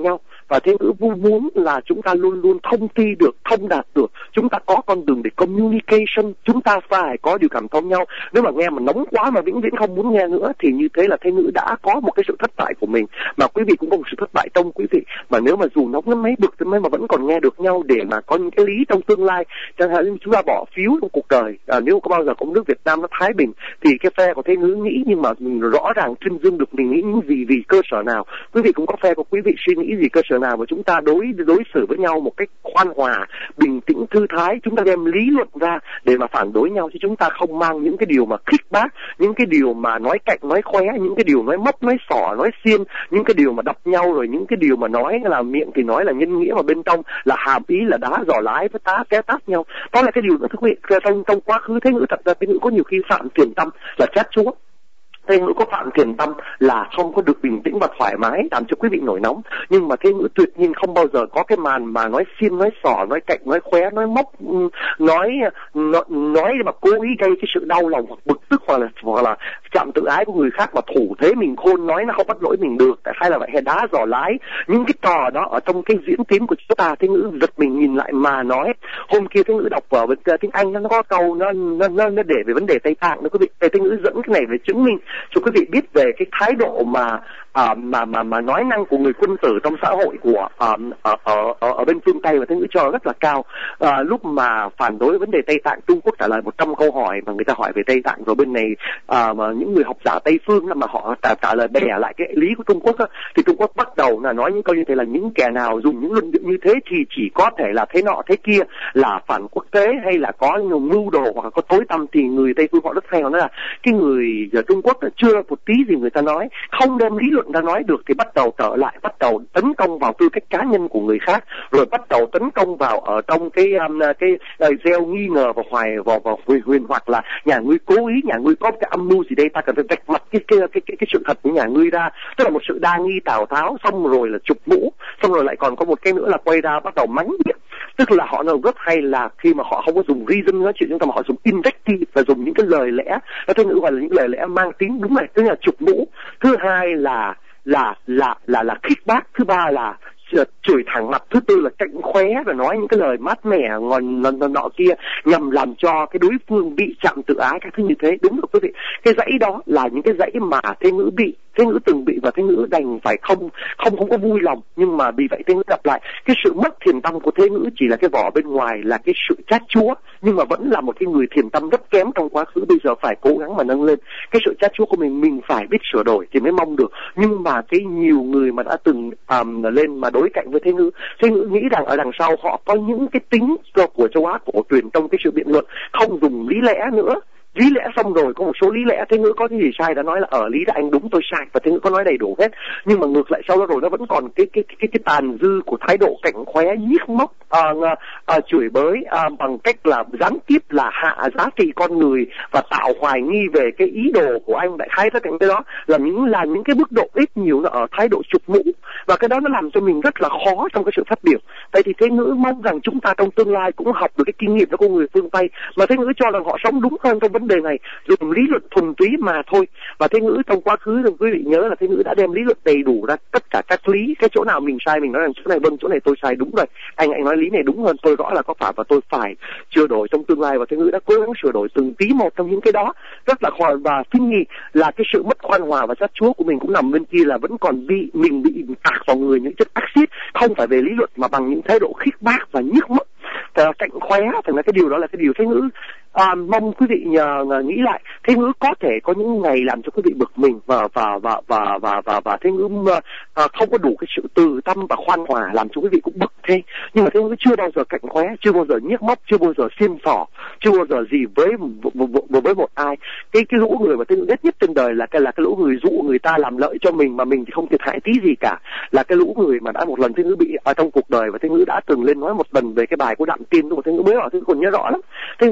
và thế ngữ muốn là chúng ta luôn luôn thông ti được, thông đạt được, chúng ta có con đường để communication, chúng ta phải có điều cảm thông nhau. Nếu mà nghe mà nóng quá mà vĩnh viễn không muốn nghe nữa thì như thế là thế ngữ đã có một cái sự thất bại của mình, mà quý vị cũng có một sự thất bại trong quý vị. Mà nếu mà dù nóng đến mấy bực đến mấy mà vẫn còn nghe được nhau để mà có những cái lý trong tương lai, chẳng hạn như chúng ta bỏ phiếu trong cuộc đời, à, nếu có bao giờ có nước Việt Nam nó thái bình thì cái phe của thế ngữ nghĩ, nhưng mà mình rõ ràng trưng dương được mình nghĩ những gì, vì cơ sở nào. Quý vị cũng có phe của quý vị suy nghĩ gì, cơ sở nào, và chúng ta đối đối xử với nhau một cách khoan hòa, bình tĩnh, thư thái. Chúng ta đem lý luận ra để mà phản đối nhau, chứ chúng ta không mang những cái điều mà khích bác, những cái điều mà nói cạnh nói khóe, những cái điều nói móc nói xỏ nói xiên, những cái điều mà đập nhau, rồi những cái điều mà nói là miệng thì nói là nhân nghĩa mà bên trong là hàm ý là đá giò lái với tá té tát nhau. Đó là cái điều nữa thưa quý vị. Trong trong quá khứ thế ngữ thật ra thế ngữ có nhiều khi phạm tiền tâm là chát chúa. Thế ngữ có phạm tiền tâm là không có được bình tĩnh và thoải mái, làm cho quý vị nổi nóng. Nhưng mà thế ngữ tuyệt nhiên không bao giờ có cái màn mà nói xiên, nói xỏ, nói cạnh, nói khóe, nói móc, nói nói, nói mà cố ý gây cái sự đau lòng hoặc bực tức, hoặc là hoặc là chạm tự ái của người khác mà thủ thế mình khôn, nói nó không bắt lỗi mình được, tại hay là vậy, hay đá giò lái. Những cái trò đó ở trong cái diễn tiến của chúng ta, thế ngữ giật mình nhìn lại mà nói. Hôm kia thế ngữ đọc vào bên tiếng Anh nó có câu nó nó nó, nó để về vấn đề Tây Tạng đó quý vị. Thế ngữ dẫn cái này để chứng minh cho quý vị biết về cái thái độ mà à, mà mà mà nói năng của người quân tử trong xã hội của à, ở, ở ở ở bên phương Tây, và thế ngữ cho rất là cao. À, lúc mà phản đối vấn đề Tây Tạng, Trung Quốc trả lời một trăm câu hỏi mà người ta hỏi về Tây Tạng, rồi bên này à, mà những người học giả Tây phương mà họ trả, trả lời bẻ lại cái lý của Trung Quốc á, thì Trung Quốc bắt đầu là nói những câu như thế là những kẻ nào dùng những luận điệu như thế thì chỉ có thể là thế nọ thế kia, là phản quốc tế hay là có nhiều mưu đồ hoặc là có tối tăm. Thì người Tây phương họ rất hay, họ nói là cái người Trung Quốc chưa một tí gì người ta nói, không đem lý luận ra nói được thì bắt đầu trở lại, bắt đầu tấn công vào tư cách cá nhân của người khác, rồi bắt đầu tấn công vào ở trong cái um, cái uh, gieo nghi ngờ và hoài vào vào huyền, huyền hoặc là nhà ngươi cố ý, nhà ngươi có cái âm mưu gì đây, ta cần phải vạch mặt cái cái, cái cái cái sự thật của nhà ngươi ra, tức là một sự đa nghi Tào Tháo, xong rồi là chụp mũ, xong rồi lại còn có một cái nữa là quay ra bắt đầu mắng miệng. Tức là họ rất hay là khi mà họ không có dùng reason nói chuyện chúng ta, mà họ dùng invective và dùng những cái lời lẽ, nó theo ngữ gọi là những lời lẽ mang tính đúng này, tức là chụp mũ. Thứ hai là là là là là khích bác. Thứ ba là chửi thẳng mặt. Thứ tư là cạnh khóe và nói những cái lời mát mẻ ngon nọ, nọ kia nhằm làm cho cái đối phương bị chạm tự ái, các thứ như thế. Đúng rồi quý vị, cái dãy đó là những cái dãy mà thế ngữ bị, thế ngữ từng bị, và thế ngữ đành phải không không không có vui lòng. Nhưng mà vì vậy thế ngữ gặp lại cái sự mất thiền tâm của thế ngữ chỉ là cái vỏ bên ngoài là cái sự chát chúa, nhưng mà vẫn là một cái người thiền tâm rất kém trong quá khứ. Bây giờ phải cố gắng mà nâng lên cái sự chát chúa của mình, mình phải biết sửa đổi thì mới mong được. Nhưng mà cái nhiều người mà đã từng um, lên mà đối cạnh với thế ngữ, thế ngữ nghĩ rằng ở đằng sau họ có những cái tính của châu Á cổ truyền trong cái sự biện luận, không dùng lý lẽ nữa. Lý lẽ xong rồi có một số lý lẽ thế ngữ có cái gì sai đã nói là ở lý là anh đúng tôi sai, và thế ngữ có nói đầy đủ hết. Nhưng mà ngược lại sau đó rồi nó vẫn còn cái cái cái cái tàn dư của thái độ cạnh khóe, nhiếc móc, à, à, chửi bới à, bằng cách là gián tiếp là hạ giá trị con người và tạo hoài nghi về cái ý đồ của anh. Đại khái tất cả cái đó là những là những cái mức độ ít nhiều nó ở thái độ chụp mũ, và cái đó nó làm cho mình rất là khó trong cái sự phát biểu. Vậy thì thế ngữ mong rằng chúng ta trong tương lai cũng học được cái kinh nghiệm đó của người phương Tây, mà thế ngữ cho rằng họ sống đúng hơn trong vấn đề này, dùng lý luận thuần túy mà thôi. Và thế ngữ trong quá khứ thì quý vị nhớ là thế ngữ đã đem lý luận đầy đủ ra tất cả các lý, cái chỗ nào mình sai mình nói rằng chỗ này vâng, chỗ này tôi sai, đúng rồi, anh anh nói lý này đúng hơn, tôi rõ là có phạm và tôi phải sửa đổi trong tương lai. Và thế ngữ đã cố gắng sửa đổi từng tí một trong những cái đó rất là khoan, và kinh nghị là cái sự mất khoan hòa và chát chúa của mình cũng nằm bên kia, là vẫn còn bị mình bị tạc vào người những chất axit, không phải về lý luận mà bằng những thái độ khích bác và nhức móc, cạnh khóe. Thành ra cái điều đó là cái điều thế ngữ à, mong quý vị nhờ, nhờ nghĩ lại. Thế ngữ có thể có những ngày làm cho quý vị bực mình và và và và và và, và thế ngữ à, không có đủ cái sự từ tâm và khoan hòa, làm cho quý vị cũng bực thế. Nhưng mà thế ngữ chưa bao giờ cạnh khóe, chưa bao giờ nhiếc móc, chưa bao giờ xiên xỏ, chưa bao giờ gì với với, với một ai. Cái cái lũ người mà thế ngữ ghét nhất trên đời là cái là cái lũ người dụ người ta làm lợi cho mình mà mình thì không thiệt hại tí gì cả. Là cái lũ người mà đã một lần thế ngữ bị ở trong cuộc đời, và thế ngữ đã từng lên nói một lần về cái bài của Đạm Tiên của thế ngữ mới ở thế ngữ còn nhớ rõ lắm. Thế ngữ dùng Đạm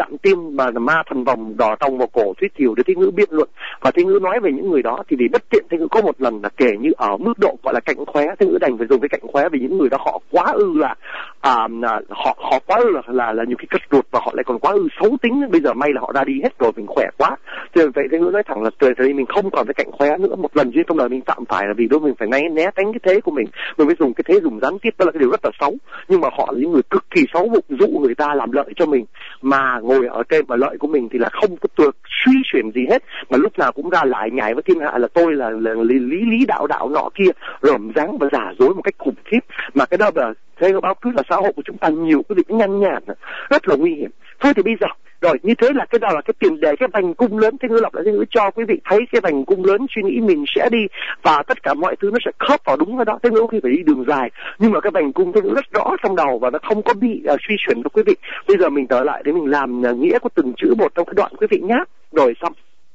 vạn tiên mà ma thần vòng đỏ tòng vào cổ Thúy Kiều để Thế Ngữ biện luận. Và Thế Ngữ nói về những người đó thì vì bất tiện, Thế Ngữ có một lần là kể như ở mức độ gọi là cạnh khóe, Thế Ngữ đành phải dùng cái cạnh khóe vì những người đó họ quá ư là à, họ họ quá ư là là, là nhiều khi cất ruột và họ lại còn quá ư xấu tính. Bây giờ may là họ ra đi hết rồi, mình khỏe quá. Thì vậy Thế Ngữ nói thẳng là từ thì mình không còn cái cạnh khóe nữa. Một lần duy trong đời mình phạm phải là vì đôi mình phải né né tránh cái thế của mình, mình phải dùng cái thế dùng gián tiếp, đó là cái điều rất là xấu. Nhưng mà họ là những người cực kỳ xấu bụng, dụ người ta làm lợi cho mình mà ngồi ở trên mà lợi của mình thì là không có được suy chuyển gì hết, mà lúc nào cũng ra lại nhảy với thiên hạ là tôi là, là lý lý đạo đạo nọ kia, rởm ráng và giả dối một cách khủng khiếp. Mà cái đó là thế báo cứ là xã hội của chúng ta nhiều cái việc nhăn nhản rất là nguy hiểm. Thôi thì bây giờ rồi như thế là cái đó là cái tiền đề, cái vành cung lớn. Thế Ngữ lặp lại Thế Ngữ cho quý vị thấy cái vành cung lớn, suy nghĩ mình sẽ đi và tất cả mọi thứ nó sẽ khớp vào đúng cái đó. Thế Ngữ khi phải đi đường dài nhưng mà cái vành cung Thế Ngữ rất rõ trong đầu và nó không có bị uh, suy chuyển đâu quý vị. Bây giờ mình trở lại để mình làm uh, nghĩa của từng chữ một trong cái đoạn quý vị nhé. Rồi xong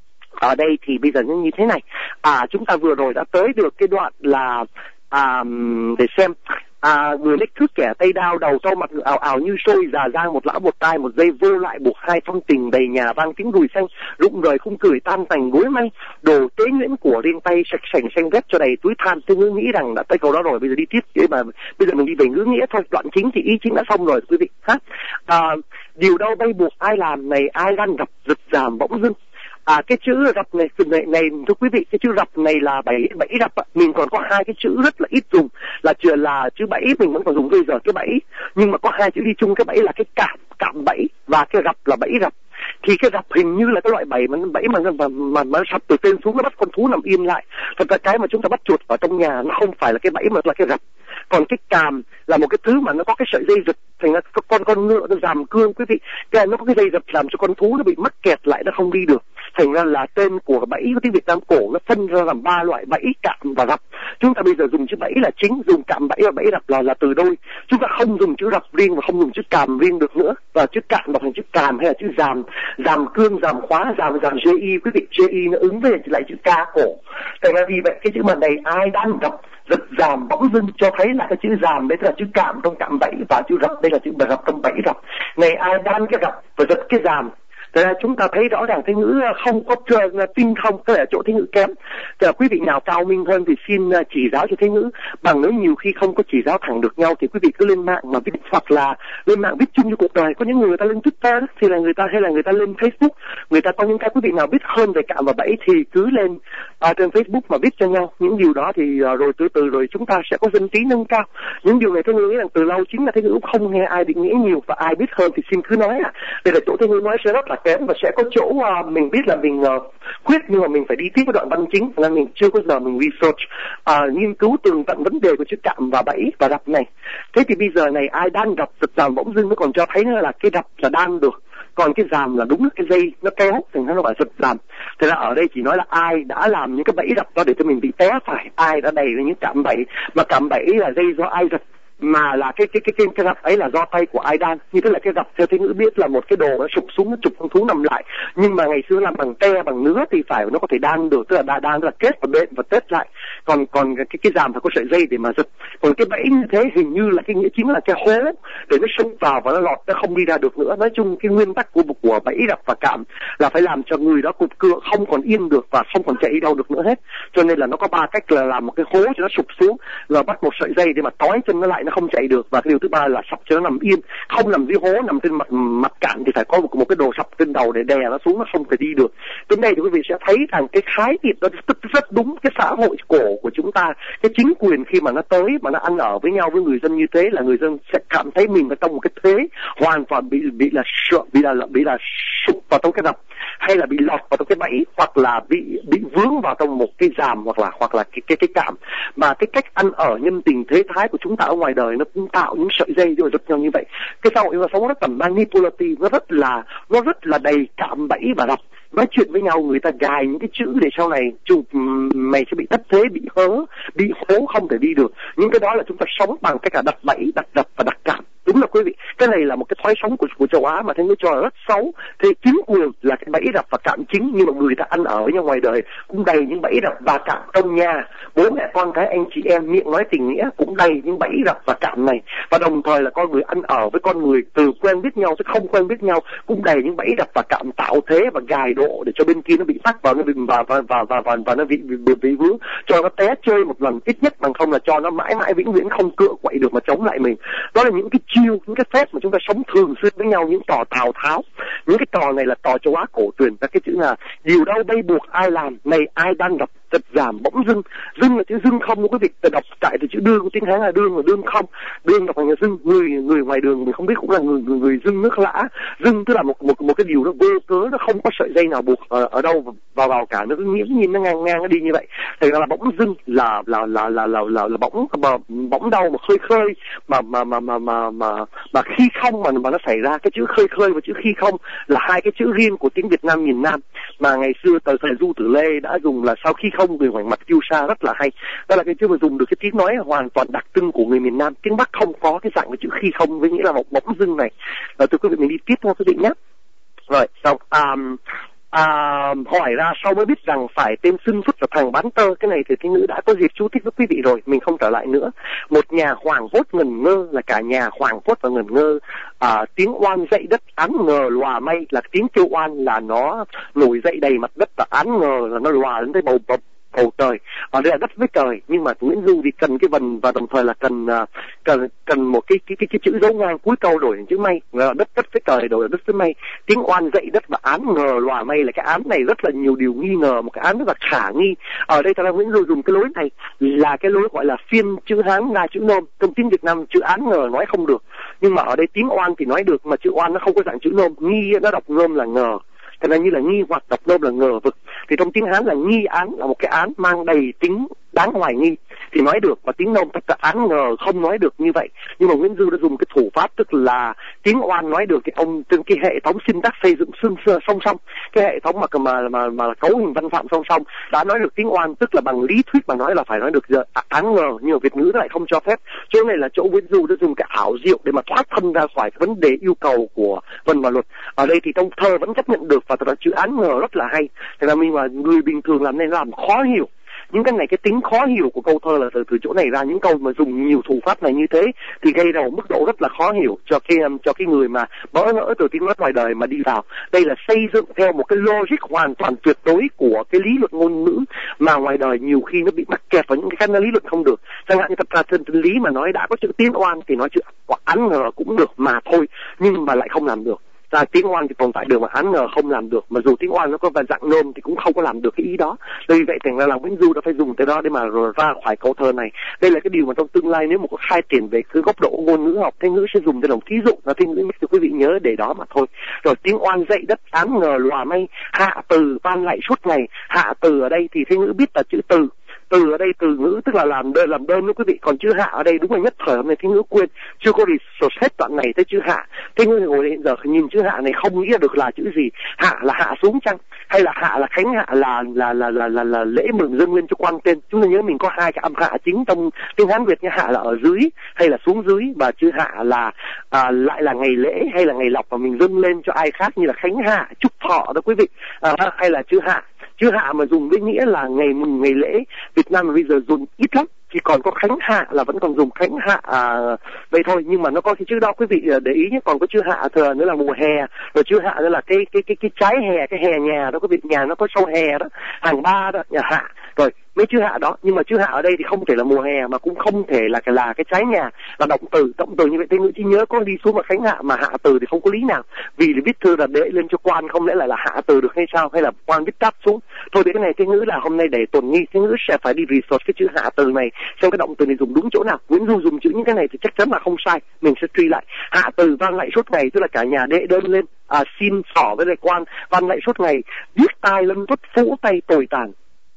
ở đây thì bây giờ như thế này, à chúng ta vừa rồi đã tới được cái đoạn là à, để xem à, người lích thước kẻ tay đao, đầu trâu mặt ảo ảo như sôi, già giang một lão một tai, một dây vô lại buộc hai, phong tình đầy nhà vang tiếng rùi xanh, rụng rời khung cười tan tành gối may, đồ tế nhuyễn của riêng tay sạch sành xanh vét cho đầy túi than. Tôi Ngữ nghĩ rằng đã tới câu đó rồi, bây giờ đi tiếp để mà bây giờ mình đi về ngữ nghĩa thôi. Đoạn chính thì ý chính đã xong rồi quý vị ha. À, điều đâu bay buộc ai làm, này ai gan gặp giật giảm bỗng dưng. À cái chữ rập này, này này thưa quý vị, cái chữ rập này là bảy bảy rập. Mình còn có hai cái chữ rất là ít dùng, là chữ là chữ bẫy mình vẫn còn dùng bây giờ cái bẫy, nhưng mà có hai chữ đi chung cái bẫy là cái cạm cạm bẫy và cái rập là bẫy rập. Thì cái rập hình như là cái loại bẫy mà bẫy mà mà mà, mà sập từ trên xuống nó bắt con thú nằm im lại. Thật ra cái mà chúng ta bắt chuột ở trong nhà nó không phải là cái bẫy mà là cái rập. Còn cái càm là một cái thứ mà nó có cái sợi dây giật, thành ra con con ngựa nó giàm cương quý vị, cái nó có cái dây giật làm cho con thú nó bị mắc kẹt lại, nó không đi được. Thành ra là tên của bẫy của tiếng Việt Nam cổ nó phân ra làm ba loại: bẫy, cạm và rập. Chúng ta bây giờ dùng chữ bẫy là chính, dùng cạm bẫy và bẫy rập là là từ đôi. Chúng ta không dùng chữ rập riêng và không dùng chữ càm riêng được nữa, và chữ cạm đọc thành chữ càm hay là chữ giàm, giàm cương, giàm khóa, giàm giàm gi quý vị, gi nó ứng với lại chữ ca cổ. Thành ra vì vậy cái chữ mà này ai đang gặp giật giảm bỗng dưng cho thấy là cái chữ giảm đấy là chữ cạm trong cạm bẫy, và chữ rập đây là chữ rập trong bẫy rập. Này ai đan cái rập và giật cái giảm. Thế ra chúng ta thấy rõ ràng Thế Ngữ không có tinh thông, cái là chỗ Thế Ngữ kém. Thế là quý vị nào cao minh hơn thì xin chỉ giáo cho Thế Ngữ. Bằng nếu nhiều khi không có chỉ giáo thẳng được nhau thì quý vị cứ lên mạng mà viết, hoặc là lên mạng viết chung cho cuộc đời. Có những người, người ta lên Twitter thì là người ta, hay là người ta lên Facebook, người ta có những cái quý vị nào biết hơn về cạm và bẫy thì cứ lên à, trên Facebook mà viết cho nhau. Những điều đó thì à, rồi từ từ rồi chúng ta sẽ có dân trí nâng cao. Những điều này Thế Ngữ nghĩ rằng từ lâu chính là Thế Ngữ không nghe ai định nghĩa nhiều, và ai biết hơn thì xin cứ nói à. Đây là chỗ Thế Ngữ nói sẽ rất là kém, và sẽ có chỗ uh, mình biết là mình uh, khuyết, nhưng mà mình phải đi tiếp với đoạn văn chính, là mình chưa có giờ mình research uh, nghiên cứu tường tận vấn đề của chữ cạm và bẫy và rập này. Thế thì bây giờ này ai đang gặp giật giảm bỗng dưng nó còn cho thấy là cái rập là đan được, còn cái giảm là đúng là cái dây nó kéo, thành ra nó phải giật giảm. Thế là ở đây chỉ nói là ai đã làm những cái bẫy rập đó để cho mình bị té phải, ai đã đẩy lên những cạm bẫy, mà cạm bẫy là dây do ai giật, mà là cái cái cái cái, cái rập ấy là do tay của ai đan. Như thế là cái rập theo Thế Ngữ biết là một cái đồ nó sụp xuống, nó chụp con thú nằm lại, nhưng mà ngày xưa làm bằng tre bằng nứa thì phải nó có thể đan được, tức là đan đan là kết và bện và tết lại. Còn còn cái cái giảm phải có sợi dây để mà giật. Còn cái bẫy như thế hình như là cái nghĩa chính là cái hố để nó xông vào và nó lọt, nó không đi ra được nữa. Nói chung cái nguyên tắc của của bẫy rập và cạm là phải làm cho người đó cụp cựa, không còn yên được và không còn chạy đi đâu được nữa hết. Cho nên là nó có ba cách, là làm một cái hố cho nó sụp xuống, là bắt một sợi dây để mà trói chân nó lại, nó không chạy được, và cái điều thứ ba là sập cho nó nằm yên, không nằm dưới hố, nằm trên mặt mặt cạn thì phải có một, một cái đồ sập trên đầu để đè nó xuống, nó không thể đi được. Đến đây thì quý vị sẽ thấy rằng cái khái niệm đó rất, rất đúng cái xã hội cổ của chúng ta. Cái chính quyền khi mà nó tới mà nó ăn ở với nhau với người dân như thế là người dân sẽ cảm thấy mình ở trong một cái thế hoàn toàn bị bị là sợ, bị là bị là sụp vào trong cái rập, hay là bị lọt vào trong cái bẫy, hoặc là bị bị vướng vào trong một cái giàm, hoặc là hoặc là cái cái cái cạm. Mà cái cách ăn ở nhân tình thế thái của chúng ta ở ngoài đời nó cũng tạo những sợi dây rồi giật nhau như vậy. Cái xã hội nó sống rất là manipulative, nó rất là nó rất là đầy cạm bẫy và rập. Nói chuyện với nhau người ta gài những cái chữ để sau này chụp mày sẽ bị thất thế, bị hớ, bị hố, không thể đi được. Những cái đó là chúng ta sống bằng cách là đặt bẫy, đặt đập và đặt cạm. Đúng là quý vị, cái này là một cái thói sống của của châu Á mà Thánh Nữ cho là rất xấu. Thì chính quyền là cái bẫy đập và cạm chính, nhưng mà người ta ăn ở với nhau ngoài đời cũng đầy những bẫy đập và cạm. Trong nhà bố mẹ con cái anh chị em miệng nói tình nghĩa cũng đầy những bẫy đập và cạm này, và đồng thời là con người ăn ở với con người từ quen biết nhau tới không quen biết nhau cũng đầy những bẫy đập và cạm, tạo thế và gài độ để cho bên kia nó bị bắt vào, nó bị và và và và và, và nó bị bị bị vướng, cho nó té chơi một lần ít nhất, bằng không là cho nó mãi mãi vĩnh viễn không cựa quậy được mà chống lại mình. Đó là những cái chiêu, những cái phép mà chúng ta sống thường xuyên với nhau, những trò Tào Tháo. Những cái trò này là trò châu Á cổ truyền. Và cái chữ là điều đâu bay buộc ai làm, này ai đang gặp giật giảm bỗng dưng. Dưng là chữ dưng không đó quý vị, đọc tại từ chữ đương, tiếng Hán là đương, là đương không, đương đọc thành là dưng. Người người ngoài đường mình không biết cũng là người người, người dưng nước lã. Dưng tức là một một một cái điều nó vô cớ, nó không có sợi dây nào buộc ở, ở đâu vào vào cả, nó cứ nghiễm nhìn nó ngang ngang nó đi như vậy. Thì là bỗng dưng là là là là là là, là bỗng bỗng đau mà khơi khơi mà mà mà mà mà mà mà khi không mà mà nó xảy ra. Cái chữ khơi khơi và chữ khi không là hai cái chữ riêng của tiếng Việt Nam miền Nam mà ngày xưa tờ thời Du Tử Lê đã dùng là sau khi không người ngoảnh mặt kiêu sa, rất là hay. Đó là cái chữ mà dùng được cái tiếng nói hoàn toàn đặc trưng của người miền Nam. Tiếng Bắc không có cái dạng cái chữ khi không với nghĩa là một bỗng dưng này. Rồi thưa quý vị, mình đi tiếp theo quý vị nhé. Rồi xong um, À, hỏi ra sau mới biết rằng phải tên xưng phúc là thằng bán tơ. Cái này thì Thánh Nữ đã có dịp chú thích với quý vị rồi, mình không trở lại nữa. Một nhà hoảng hốt ngẩn ngơ là cả nhà hoảng hốt và ngẩn ngơ. À, tiếng oan dậy đất án ngờ lòa mây là tiếng kêu oan là nó nổi dậy đầy mặt đất, và án ngờ là nó lòa lên tới bầu bầu bầu trời. Ở đây là đất với trời, nhưng mà Nguyễn Du thì cần cái vần và đồng thời là cần uh, cần cần một cái cái cái, cái chữ dấu ngang cuối câu đổi thành chữ mây, là đất đất với trời đổi là đất với mây. Tiếng oan dậy đất và án ngờ lòa mây là cái án này rất là nhiều điều nghi ngờ, một cái án rất là khả nghi. Ở đây ta là Nguyễn Du dùng cái lối này là cái lối gọi là phiên chữ Hán ra chữ Nôm. Trong tiếng Việt Nam chữ án ngờ nói không được, nhưng mà ở đây tiếng oan thì nói được, mà chữ oan nó không có dạng chữ Nôm. Nghi nó đọc Nôm là ngờ, thế nên như là nghi hoặc đọc Nôm là ngờ vực. Thì trong tiếng Hán là nghi án là một cái án mang đầy tính đáng hoài nghi thì nói được, và tiếng Nôm tất cả án ngờ không nói được như vậy. Nhưng mà Nguyễn Du đã dùng cái thủ pháp tức là tiếng oan nói được, cái ông trên cái hệ thống syntax xây dựng xương xưa song song, cái hệ thống mà mà mà mà cấu hình văn phạm song song đã nói được tiếng oan, tức là bằng lý thuyết mà nói là phải nói được giờ án ngờ, nhưng mà Việt ngữ lại không cho phép. Chỗ này là chỗ Nguyễn Du đã dùng cái ảo diệu để mà thoát thân ra khỏi cái vấn đề yêu cầu của vần và luật. Ở đây thì trong thơ vẫn chấp nhận được, và thật ra chữ án ngờ rất là hay. Thế là mình mà người bình thường làm nên làm khó hiểu. Những cái này, cái tính khó hiểu của câu thơ là từ, từ chỗ này ra. Những câu mà dùng nhiều thủ pháp này như thế thì gây ra một mức độ rất là khó hiểu cho cái cho cái người mà bỡ ngỡ từ tiếng nói ngoài đời mà đi vào. Đây là xây dựng theo một cái logic hoàn toàn tuyệt đối của cái lý luận ngôn ngữ mà ngoài đời nhiều khi nó bị mắc kẹt vào những cái lý luận không được. Chẳng hạn như thật ra chân lý mà nói đã có chữ tiếng oan thì nói chữ án ngờ cũng được mà thôi, nhưng mà lại không làm được. Ra tiếng oan thì tồn tại được mà án ngờ không làm được, mà dù tiếng oan nó có vào dạng Nôm thì cũng không có làm được cái ý đó. Vì vậy thành ra là Nguyễn Du đã phải dùng tới đó để mà rồi ra khỏi câu thơ này. Đây là cái điều mà trong tương lai nếu mà có khai triển về cái góc độ ngôn ngữ học, Thánh Nữ sẽ dùng để làm thí dụ, là Thánh Nữ cho quý vị nhớ để đó mà thôi. Rồi tiếng oan dậy đất án ngờ lòa mây, hạ từ van lại suốt ngày. Hạ từ ở đây thì Thánh Nữ biết là chữ từ. Từ ở đây từ ngữ tức là làm đơn làm đơn đó quý vị, còn chữ hạ ở đây đúng là nhất thời hôm nay Thánh Nữ quên chưa có research hết đoạn này tới chữ hạ. Thánh Nữ ngồi hiện giờ nhìn chữ hạ này không nghĩ được là chữ gì. Hạ là hạ xuống chăng, hay là hạ là khánh hạ là là là là là, là lễ mừng dâng lên cho quan tên. Chúng ta nhớ mình có hai cái âm hạ chính trong tiếng Hán Việt, như hạ là ở dưới hay là xuống dưới, và chữ hạ là à, lại là ngày lễ hay là ngày lộc mà mình dâng lên cho ai khác, như là khánh hạ chúc thọ đó quý vị, à, hay là chữ hạ. Chữ hạ mà dùng với nghĩa là ngày mừng ngày lễ, Việt Nam mà bây giờ dùng ít lắm, chỉ còn có khánh hạ là vẫn còn dùng khánh hạ à, vậy thôi. Nhưng mà nó có cái chữ đó quý vị để ý nhé, còn có chữ hạ thừa nữa là mùa hè, rồi chữ hạ nữa là cái cái cái cái trái hè, cái hè nhà đó quý vị, nhà nó có sau hè đó, hàng ba đó, nhà hạ, rồi mấy chữ hạ đó. Nhưng mà chữ hạ ở đây thì không thể là mùa hè, mà cũng không thể là cái là cái trái nhà, là động từ. Động từ như vậy Thánh Nữ chỉ nhớ có đi xuống mà khánh hạ, mà hạ từ thì không có lý nào, vì là viết thư là để lên cho quan, không lẽ lại là hạ từ được hay sao, hay là quan viết tắt xuống thôi. Cái này Thánh Nữ là hôm nay để tồn nghi, Thánh Nữ sẽ phải đi research cái chữ hạ từ này xem cái động từ này dùng đúng chỗ nào. Nguyễn Du dùng chữ những cái này thì chắc chắn là không sai, mình sẽ truy lại. Hạ từ van lại suốt ngày tức là cả nhà đệ đơn lên à, xin xỏ với lại quan, van lại suốt ngày, viết tai lân tuất phũ tay tồi tàn.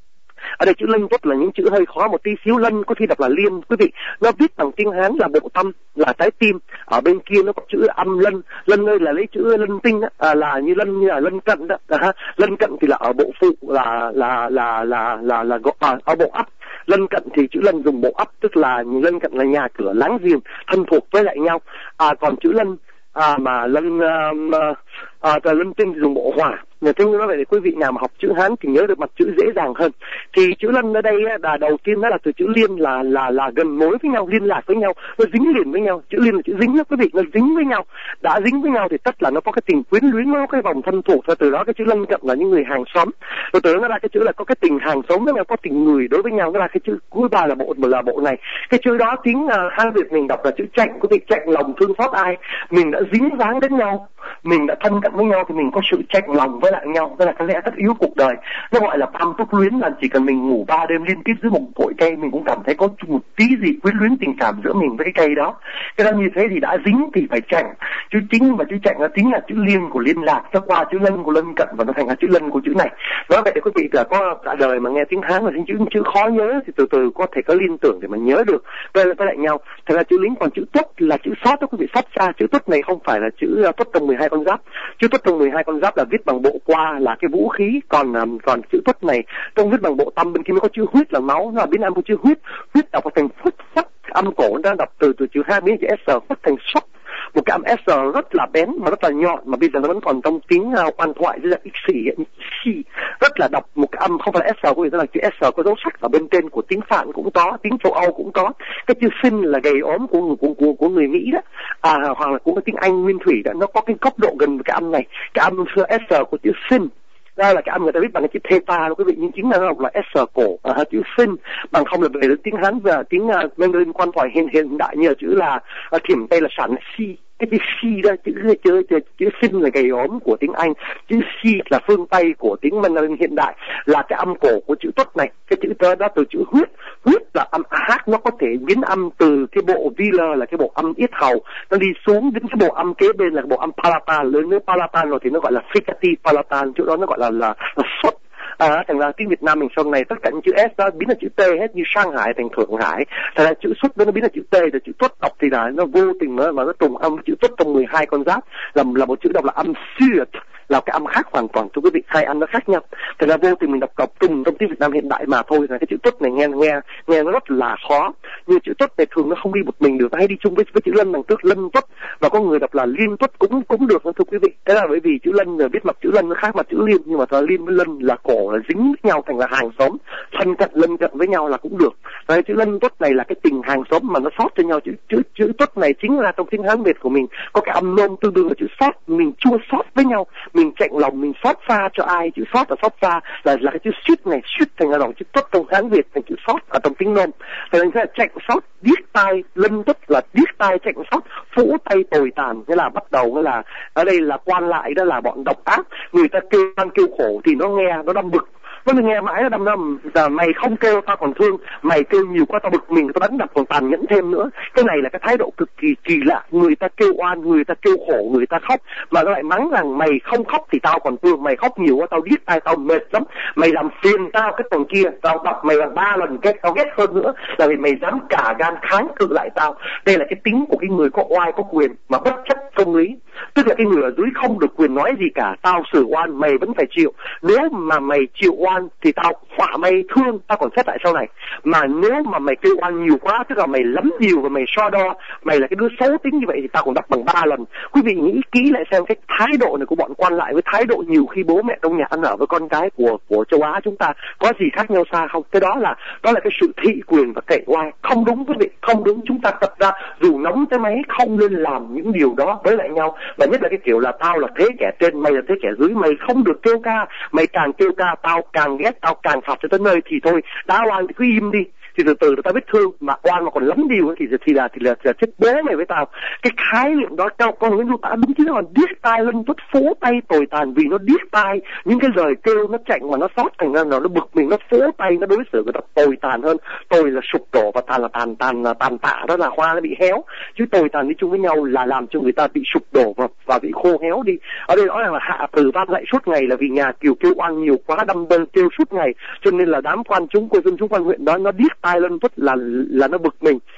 Ở đây chữ lân tuất là những chữ hơi khó một tí xíu, lân có khi đọc là liêm quý vị, nó viết bằng tiếng Hán là bộ tâm, là trái tim. Ở bên kia nó có chữ âm lân, lân ơi là lấy chữ lân tinh đó, à, là như lân như là lân cận đó, à, lân cận thì là ở bộ phụ, là là là là là là, là, là à, ở bộ ấp Lân cận thì chữ lân dùng bộ ấp, tức là lân cận là nhà cửa láng giềng thân thuộc với lại nhau. À, còn chữ lân à, mà lân à, à, lân tinh thì dùng bộ hỏa. Nếu thế như vậy thì quý vị nào mà học chữ Hán thì nhớ được mặt chữ dễ dàng hơn. Thì chữ lân ở đây là đầu tiên đó là từ chữ liên, là là là gần nối với nhau, liên lạc với nhau, nó dính liền với nhau. Chữ liên là chữ dính đó quý vị, nó dính với nhau. Đã dính với nhau thì tất là nó có cái tình quyến luyến, nó có cái vòng thân thuộc. Và từ đó cái chữ lân cận là những người hàng xóm. Rồi từ đó nó ra cái chữ là có cái tình hàng xóm với nhau, có tình người đối với nhau. Nó là cái chữ cuối ba là bộ là bộ này. Cái chữ đó tiếng uh, Hán Việt mình đọc là chữ chạnh, quý vị, chạnh lòng thương xót ai. Mình đã dính dáng đến nhau, mình đã thân cận với nhau thì mình có sự chạnh lòng với lại nhau. Đó là cái lẽ tất yếu cuộc đời. Nó gọi là tam túc luyến, là chỉ cần mình ngủ ba đêm liên tiếp dưới một cội cây mình cũng cảm thấy có một tí gì quyến luyến tình cảm giữa mình với cái cây đó. Cái đó như thế thì đã dính thì phải chạnh. Chữ chính và chữ chạnh nó chính là chữ liên của liên lạc, nó qua chữ lân của lân cận và nó thành ra chữ lân của chữ này. Nói vậy để quý vị có cả đời mà nghe tiếng Hán mà chữ chữ khó nhớ thì từ từ có thể có liên tưởng để mà nhớ được với, với lại nhau. Thật ra chữ lính, còn chữ tuất là chữ sót đó quý vị, sót xa. Chữ tuất này không phải là chữ tuất trong mười hai con giáp. Chữ tuất trong mười hai con giáp là viết bằng bộ qua, là cái vũ khí, còn um, còn chữ tuất này trong viết bằng bộ tâm bên kia mới có chữ huyết là máu, nó là biến âm của chữ huyết. Huyết đọc thành phút sắc, âm cổ nó đọc từ từ chữ hai biến chữ s phút thành sắc, một cái âm s rất là bén mà rất là nhọn, mà bây giờ nó vẫn còn trong tiếng uh, quan thoại rất là xỉ xỉ, rất là đọc một cái âm không phải là s của người ta, là chữ s có dấu sắc ở bên trên, của tiếng Phạn cũng có, tiếng châu Âu cũng có. Cái chữ sinh là gầy ốm của người của, của, của người Mỹ đó, à, hoặc là của cái tiếng Anh nguyên thủy đó, nó có cái góc độ gần với cái âm này. Cái âm s của chữ sinh đây là cái âm người ta viết bằng cái chữ theta đó quý vị, nhưng chính là nó đọc là s cổ, à, chữ sinh, bằng không là về tiếng Hán và tiếng uh, Mandarin quan thoại hiện hiện đại như là chữ là uh, thiểm tây là sản si. Cái chữ si đó, chữ chữ chữ, chữ sinh là gầy ốm của tiếng Anh, chữ si là phương Tây của tiếng Mandarin hiện đại, là cái âm cổ của chữ tuất này. Cái chữ đó, đó từ chữ huyết, huyết là âm hát, nó có thể biến âm từ cái bộ velar là cái bộ âm yết hầu, nó đi xuống đến cái bộ âm kế bên là cái bộ âm palatal. Lớn nếu palatal rồi thì nó gọi là fricative palatal, chỗ đó nó gọi là là, là xuất. À, thành ra tiếng Việt Nam mình sau này tất cả những chữ S đó biến là chữ T hết, như Shanghai thành Thượng Hải. Thành ra chữ xuất đó nó biến là chữ T, rồi chữ tuất đọc thì là nó vô tình nó mà nó trùng âm chữ tuất trong mười hai con giáp, là là một chữ đọc là âm siết, là cái âm khác hoàn toàn. Thưa quý vị, hai âm nó khác nhau. Thành ra vô tình mình đọc đọc trùng trong tiếng Việt Nam hiện đại mà thôi. Là cái chữ tuất này nghe nghe nghe nó rất là khó. Như chữ tuất này thường nó không đi một mình được, nó hay đi chung với với chữ lân bằng tức lân tuất, và có người đọc là liên tuất cũng cũng được thưa quý vị. Thế là bởi vì chữ lân rồi biết mặt chữ lân nó khác mặt chữ liên, nhưng mà là liên với lân là cổ là dính với nhau, thành là hàng xóm, thân cận lân cận với nhau là cũng được. Đấy, chữ lân tuất này là cái tình hàng xóm mà nó sót cho nhau. Chữ chữ chữ tuất này chính là trong tiếng Hán Việt của mình có cái âm nôm tương đương là chữ sót, mình chua sót với nhau, mình chạnh lòng, mình xót xa cho ai. Chữ sót và xót xa là là cái chữ suýt này, suýt thành là chữ tuất trong Hán Việt thành chữ sót ở trong tiếng nôm. Thế nên là chạnh sót, điếc tai, lân tuất là điếc tai chạnh sót, phũ tay tồi tàn, nghĩa là bắt đầu nghĩa là ở đây là quan lại, đó là bọn độc ác, người ta kêu than kêu khổ thì nó nghe nó đâm bực. Nó nghe mãi nó đâm đâm, là mày không kêu tao còn thương, mày kêu nhiều quá tao bực mình, tao đánh đập còn tàn nhẫn thêm nữa. Cái này là cái thái độ cực kỳ kỳ lạ. Người ta kêu oan, người ta kêu khổ, người ta khóc, mà nó lại mắng rằng mày không khóc thì tao còn thương, mày khóc nhiều quá tao điếc tai, tao mệt lắm, mày làm phiền tao cái tuần kia, tao đập mày bằng ba lần kết, tao ghét hơn nữa là vì mày dám cả gan kháng cự lại tao. Đây là cái tính của cái người có oai có quyền mà bất chấp công lý. Tức là cái người ở dưới không được quyền nói gì cả, tao xử oan mày vẫn phải chịu, nếu mà mày chịu oan thì tao khỏa mày thương, tao còn xét lại sau này. Mà nếu mà mày kêu oan nhiều quá, tức là mày lắm nhiều và mày so đo, mày là cái đứa xấu tính như vậy thì tao còn đập bằng ba lần. Quý vị nghĩ kỹ lại xem cái thái độ này của bọn quan lại với thái độ nhiều khi bố mẹ trong nhà ăn ở với con cái của của châu Á chúng ta có gì khác nhau xa không? Cái đó là đó là cái sự thị quyền và kể oai, không đúng quý vị, không đúng. Chúng ta tập ra dù nóng tới mấy không nên làm những điều đó với lại nhau, và nhất là cái kiểu là tao là thế kẻ trên, mày là thế kẻ dưới, mày không được kêu ca, mày càng kêu ca tao càng ghét, tao càng phạt cho tới nơi thì thôi, đã oan thì cứ im đi, thì từ từ tao biết thương, mà oan mà còn lắm điều thì thì là thì là, thì là chết bố mày với tao. Cái khái niệm đó cao con Nguyễn Du Tả đúng chứ, còn điếc tai lân tuất phố tay tồi tàn, vì nó điếc tai những cái lời kêu nó chạnh mà nó sót, thành ra nó nó bực mình, nó phố tay, nó đối xử người ta tồi tàn hơn. Tồi là sụp đổ và tàn là tàn tàn là tàn tạ, đó là hoa nó bị héo, chứ tồi tàn đi chung với nhau là làm cho người ta bị sụp đổ và và bị khô héo đi. Ở đây nói là hạ từ van lại suốt ngày là vì nhà kiều kêu oan nhiều quá, đâm bơ kêu suốt ngày, cho nên là đám quan chúng của dân chúng quan huyện đó nó điếc tai lân tuất là là nó bực mình.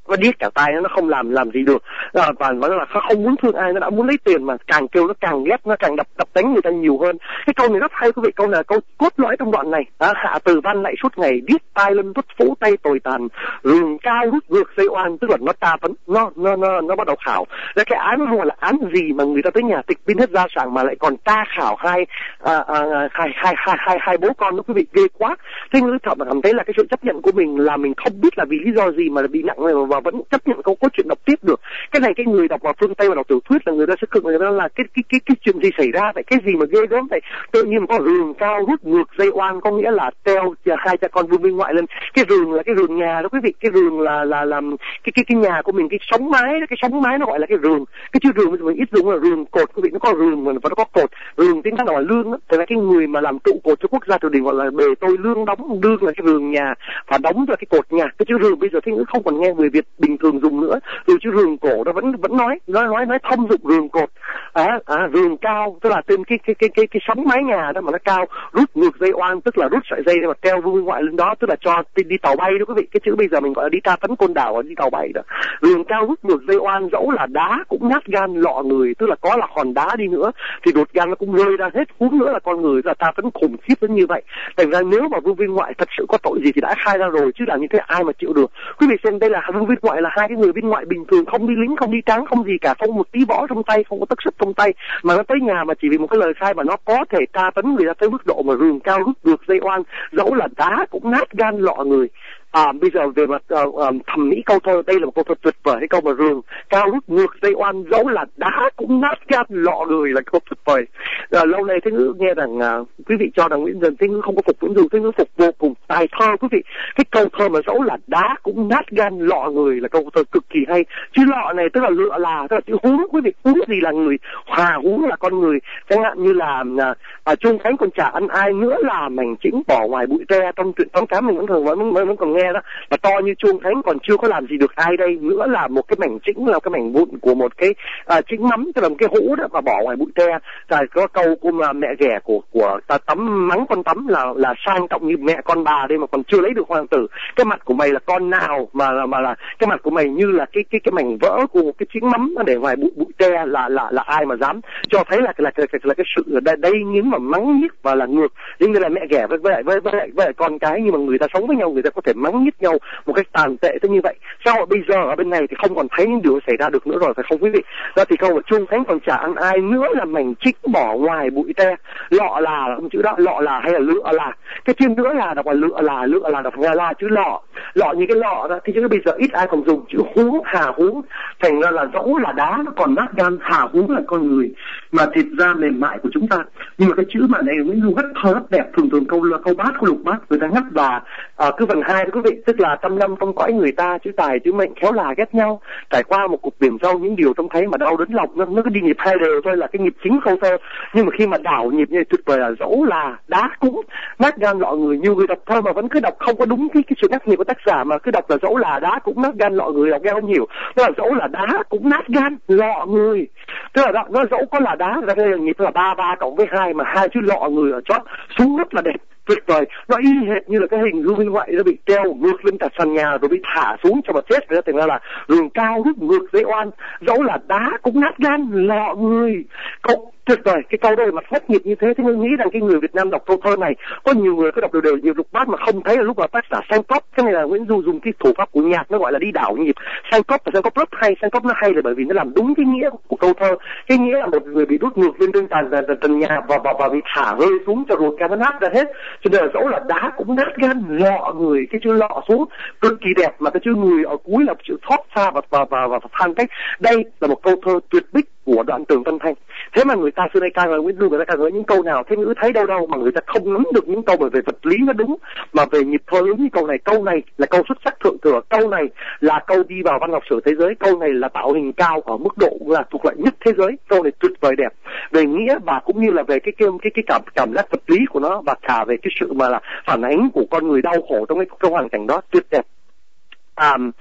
nó điếc cả tai, nó không làm làm gì được, à, và nó là không muốn thương ai, nó đã muốn lấy tiền mà càng kêu nó càng ghét, nó càng đập đập đánh người ta nhiều hơn. Cái câu này rất hay quý vị, câu này là câu cốt lõi trong đoạn này. À, hạ từ văn lại suốt ngày, điếc tai lưng vứt phú tay tồi tàn, rường cao rút ngược dây oan, tức là nó ta vấn, nó nó nó nó bắt đầu khảo. Là cái án nó gọi là án gì mà người ta tới nhà tịch biên hết gia sản mà lại còn ta khảo hai à, à, hai, hai hai hai hai bố con, nó quý vị ghê quá. Thế ngữ thọ mà cảm thấy là cái sự chấp nhận của mình là mình không biết là vì lý do gì mà bị nặng này mà vẫn chấp nhận câu có chuyện đọc tiếp được. Cái này cái người đọc vào phương Tây và đọc tiểu thuyết là người ta sẽ cực người ta là cái cái cái cái chuyện gì xảy ra vậy, cái gì mà ghê gớm vậy. Tự nhiên có rường cao rút ngược dây oan, có nghĩa là treo hai cha con Vương Minh Ngoại lên. Cái rường là cái rường nhà đó quý vị, cái rường là là làm cái cái cái nhà của mình, cái sống mái đó, cái sống mái nó gọi là cái rường. Cái chữ rường mình ít dùng là rường cột quý vị, nó có rường mà nó có cột. Rường tiếng Anh gọi là lương đó. Thế là cái người mà làm trụ cột cho quốc gia triều đình gọi là bề tôi lương đóng, lương là cái rường nhà và đóng là cái cột nhà. Cái chữ rường bây giờ thì ngữ không còn nghe người Việt bình thường dùng nữa, từ chữ rường cổ nó vẫn vẫn nói nói nói nói thông dụng rường cột. À, à rường cao tức là tên cái cái cái cái cái sóng mái nhà đó mà nó cao, rút ngược dây oan tức là rút sợi dây để mà treo Vương Minh Ngoại lên đó, tức là cho đi tàu bay đó quý vị. Cái chữ bây giờ mình gọi là đi tra tấn côn đảo, đi tàu bay đó. Rường cao rút ngược dây oan, dẫu là đá cũng nát gan lọ người, tức là có là hòn đá đi nữa thì đột gan nó cũng rơi ra hết, huống nữa là con người là ta vẫn khủng khiếp đến như vậy. Thành ra nếu mà Vương Minh Ngoại thật sự có tội gì thì đã khai ra rồi, chứ làm như thế ai mà chịu được. Quý vị xem đây là Vương Minh Ngoại là hai cái người bên ngoại bình thường, không đi lính, không đi tráng, không gì cả, không một tí võ trong tay, không có tất sức trong tay, mà nó tới nhà mà chỉ vì một cái lời khai mà nó có thể tra tấn người ta tới mức độ mà rường cao rút ngược dây oan, dẫu là đá cũng nát gan lọ người. À, bây giờ về mặt uh, uh, thẩm mỹ câu thơ, đây là một câu thơ tuyệt vời. Cái câu mà rường cao rút ngược dây oan, dẫu là đá cũng nát gan lọ người là câu tuyệt vời. À, lâu nay Thế Ngữ nghe rằng uh, quý vị cho rằng Nguyễn Dần Thế Ngữ không có phục Nguyễn Du, Thế Ngữ phục vô cùng. Tài thơ quý vị, cái câu thơ mà dẫu là đá cũng nát gan lọ người là câu thơ cực kỳ hay. Chứ lọ này tức là lựa là, tức là chữ huống quý vị, huống gì là người, hòa huống là con người. Chẳng hạn như là uh, uh, Trung Khánh còn chả ăn ai, nữa là mảnh chĩnh bỏ ngoài bụi tre, trong truyện Tóm Cám mình vẫn thường vẫn, vẫn, vẫn còn nghe đó, là to như chuông thánh còn chưa có làm gì được ai đây, nữa là một cái mảnh chĩnh, là cái mảnh vụn của một cái à, chĩnh mắm, tức là một cái hũ đó mà bỏ ngoài bụi tre. Rồi có câu của mà mẹ ghẻ của của ta tắm mắng con tắm là là sang trọng như mẹ con bà đây mà còn chưa lấy được hoàng tử. Cái mặt của mày là con nào mà là mà là cái mặt của mày như là cái cái cái mảnh vỡ của một cái chĩnh mắm để ngoài bụi bụi tre, là là là ai mà dám, cho thấy là là là, là, là cái sự đây đây những mà mắng nhiếc và là ngược, giống như là mẹ ghẻ với với với với, với lại con cái, nhưng mà người ta sống với nhau người ta có thể mắng nhiếc nhau một cách tàn tệ tới như vậy. Sao bây giờ ở bên này thì không còn thấy những điều xảy ra được nữa rồi, phải không quý vị? Ra thì câu ở Trung Thánh còn chả ăn ai, nữa là mảnh chích bỏ ngoài bụi tre. Lọ là không chữ đó, lọ là hay là lựa là, cái chữ nữa là đọc là lựa là, lựa là đọc nghe là chữ lọ. Lọ như cái lọ đó thì chữ bây giờ ít ai còn dùng, chữ huống, hà huống. Thành ra là dẫu là đá nó còn nát gan, hà huống là con người mà thịt da mềm mại của chúng ta. Nhưng mà cái chữ mà này Nguyễn Du rất thơ rất đẹp, thường thường câu là câu bát của Lục Bát người ta ngắt và à, cứ phần hai đó quý vị, tức là trăm năm trong cõi người ta, chữ tài chữ mệnh khéo là ghét nhau, trải qua một cuộc biển sâu những điều trông thấy mà đau đến lòng, nó, nó cứ đi nhịp hai đều thôi, là cái nhịp chính câu thơ. Nhưng mà khi mà đảo nhịp như tuyệt vời là dẫu là đá cũng nát gan lọ người. Nhiều người đọc thơ mà vẫn cứ đọc không có đúng cái, cái sự nhắc nhịp của tác giả, mà cứ đọc là dẫu là đá cũng nát gan lọ người, đọc nghe không hiểu. Tức là dẫu là đá cũng nát gan lọ người, tức là đó, nó dẫu có là đá ra đây là nhịp là ba ba cộng với hai, mà hai chữ lọ người ở chót xuống rất là đẹp, tuyệt vời. Nó y hệt như là cái hình Vương Minh Ngoại nó bị treo ngược lên cả sàn nhà rồi bị thả xuống cho mà chết. Vậy thành ra là rường cao rút ngược dây oan, dẫu là đá cũng nát gan lọ người. Cậu tuyệt vời, cái câu đây mà phát nhịp như thế. Thế nên nghĩ rằng cái người Việt Nam đọc câu thơ này, có nhiều người cứ đọc đều đều nhiều Lục Bát mà không thấy là lúc mà tác giả sang cóp. Cái này là Nguyễn Du dùng cái thủ pháp của nhạc, nó gọi là đi đảo nhịp. Sang cóp và sang cóp rất hay. Sang cóp nó hay là bởi vì nó làm đúng cái nghĩa của câu thơ. Cái nghĩa là một người bị đút ngược lên trên tàn tầng nhà và, và và bị thả rơi xuống cho ruột cả nó nát ra hết. Cho nên là dẫu là đá cũng nát gan lọ người, cái chữ lọ xuống cực kỳ đẹp, mà cái chữ người ở cuối là chữ thoát xa và và và, và than cách. Đây là một câu thơ tuyệt bích của Đoạn Tường Văn Thanh. Thế mà người ta xưa nay ca ngợi Nguyễn Du, người ta ca ngợi những câu nào Thế Ngữ thấy đâu đâu mà người ta không nắm được những câu về vật lý nó đúng, mà về nhịp thơ đúng như câu này. Câu này là câu xuất sắc thượng thừa, câu này là câu đi vào văn học sử thế giới, câu này là tạo hình cao ở mức độ là thuộc loại nhất thế giới. Câu này tuyệt vời đẹp về nghĩa và cũng như là về cái cái cái, cái cảm cảm giác vật lý của nó, và cả về cái sự mà là phản ánh của con người đau khổ trong cái, cái hoàn cảnh đó, tuyệt đẹp. À,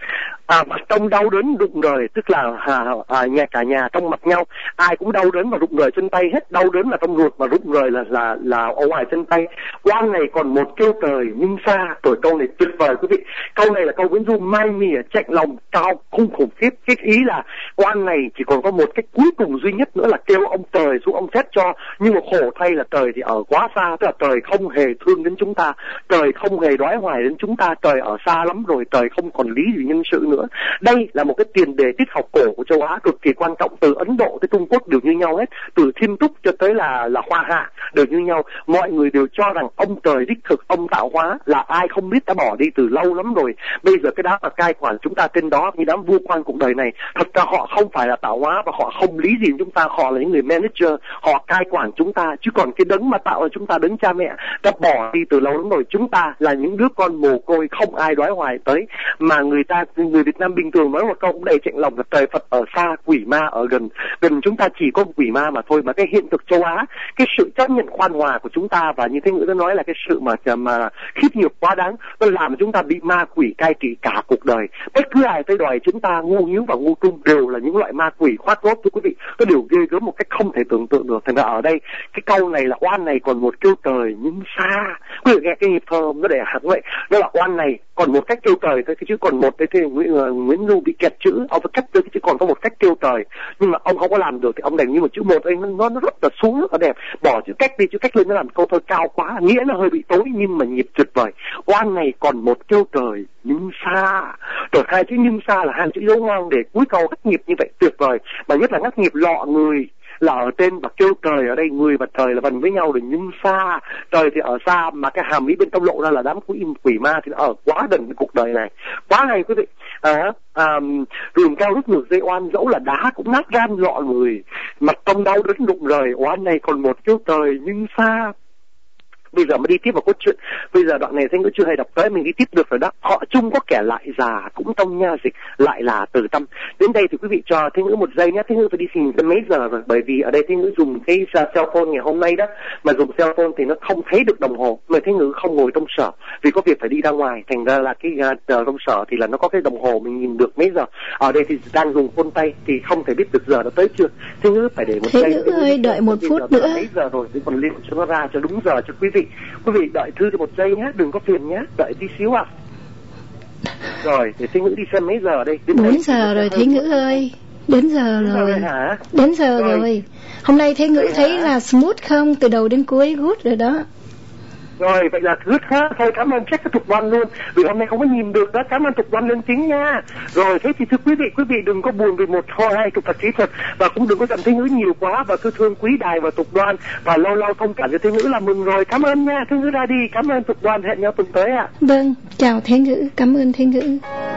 À, mà trong đau đớn rụng rời, tức là à, à, nhà cả nhà trong mặt nhau, ai cũng đau đớn và rụng rời chân tay hết. Đau đớn là trong ruột và rụng rời là là là ở ngoài chân tay. Quan này còn một kêu trời nhưng xa. Tuổi câu này tuyệt vời quý vị. Câu này là câu quyến rũ mai mỉa chạnh lòng cao không khủng khiếp. Cái ý là quan này chỉ còn có một cách cuối cùng duy nhất nữa là kêu ông trời xuống ông xét cho. Nhưng mà khổ thay là trời thì ở quá xa, tức là trời không hề thương đến chúng ta, trời không hề đoái hoài đến chúng ta, trời ở xa lắm rồi, trời không còn lý gì nhân sự nữa. Đây là một cái tiền đề triết học cổ của châu Á cực kỳ quan trọng. Từ Ấn Độ tới Trung Quốc đều như nhau hết, từ Thiên Túc cho tới là là Hoa Hạ đều như nhau. Mọi người đều cho rằng ông trời đích thực, ông tạo hóa là ai không biết đã bỏ đi từ lâu lắm rồi. Bây giờ cái đám mà cai quản chúng ta trên đó như đám vua quan cuộc đời này, thật ra họ không phải là tạo hóa và họ không lý gì chúng ta, họ là những người manager, họ cai quản chúng ta. Chứ còn cái đấng mà tạo ra chúng ta, đấng cha mẹ đã bỏ đi từ lâu lắm rồi. Chúng ta là những đứa con mồ côi không ai đoái hoài tới, mà người ta người Việt Nam bình thường nói một câu cũng đầy chạnh lòng là trời Phật ở xa, quỷ ma ở gần. Gần chúng ta chỉ có quỷ ma mà thôi. Mà cái hiện thực châu Á, cái sự chấp nhận khoan hòa của chúng ta và như thế ngữ nó nói là cái sự mà mà khiếp nhược quá đáng, nó làm chúng ta bị ma quỷ cai trị cả cuộc đời. Bất cứ ai tới đòi chúng ta ngu hiếu và ngu trung đều là những loại ma quỷ khoát rốt, thưa quý vị. Nó đều ghê gớm một cách không thể tưởng tượng được. Thành ra ở đây cái câu này là oan này còn một kêu trời nhưng xa. Quý vị nghe cái nhịp thơ nó để hẳn vậy, nó là oan này còn một cách kêu trời thôi, chứ còn một đấy thì Nguyễn, Nguyễn Du bị kẹt chữ, ông phải cách tới chứ còn có một cách kêu trời, nhưng mà ông không có làm được thì ông đành như một chữ một ấy, nó nó rất là xuống rất là đẹp. Bỏ chữ cách đi, chữ cách lên nó làm câu thơ cao quá, nghĩa nó hơi bị tối nhưng mà nhịp tuyệt vời. Oan này còn một kêu trời nhưng xa. Rồi hai chữ nhưng xa là hai chữ dấu ngoan để cuối câu ngắt nhịp như vậy tuyệt vời, mà nhất là ngắt nhịp lọ người là ở tên và kêu trời ở đây, người và trời là gần với nhau rồi nhưng xa. Trời thì ở xa mà cái hàm ý bên trong lộ ra là đám quỷ quỷ ma thì nó ở quá gần với cuộc đời này. Quá hay quý vị. À, à, đường cao rút ngược dây oan, dẫu là đá cũng nát gan lọ người, mặt trong đau đớn rụng rời, oan này còn một kêu trời nhưng xa. Bây giờ mới đi tiếp vào cốt truyện. Bây giờ đoạn này Thanh Ngữ chưa hay đọc tới, mình đi tiếp được rồi đó. Họ chung có kẻ lại già, cũng trong nha dịch, lại là từ tâm. Đến đây thì quý vị cho Thanh Ngữ một giây nhé. Thanh Ngữ phải đi xin tới mấy giờ rồi, bởi vì ở đây Thanh Ngữ dùng cái cell phone ngày hôm nay đó, mà dùng cell phone thì nó không thấy được đồng hồ, mà Thanh Ngữ không ngồi trong sở vì có việc phải đi ra ngoài, thành ra là cái uh, trong sở thì là nó có cái đồng hồ mình nhìn được mấy giờ. Ở đây thì đang dùng phone tay thì không thể biết được giờ nó tới chưa. Thanh Ngữ phải để một giây. Thanh Ngữ ơi, đợi một phút nữa. Mấy giờ rồi thì còn lên cho nó ra cho đúng giờ cho quý vị. Quý vị đợi Thư một giây nhé, đừng có phiền nhé, đợi tí xíu ạ. À. Rồi, để Thanh Ngữ đi xem mấy giờ đây. Đến bốn giờ rồi Thanh Ngữ ơi. Đến giờ đến rồi. Giờ hả? Đến giờ rồi. rồi. Hôm nay Thanh Ngữ thấy hả? là smooth không? Từ đầu đến cuối good rồi đó. Rồi, vậy là good ha. Thôi cảm ơn check cái Thục Đoan luôn. Vì hôm nay không có nhìn được đó, cảm ơn Thục Đoan lên tiếng nha. Rồi, thế thì thưa quý vị, quý vị đừng có buồn vì một thôi hai trục thật kỹ thuật, và cũng đừng có giận Thanh Ngữ nhiều quá, và cứ thương quý đài và Thục Đoan, và lâu lâu thông cảm cho Thanh Ngữ là mừng rồi. Cảm ơn nha, Thanh Ngữ ra đi. Cảm ơn Thục Đoan, hẹn nhau tuần tới ạ. À. Vâng, chào Thanh Ngữ, cảm ơn Thanh Ngữ.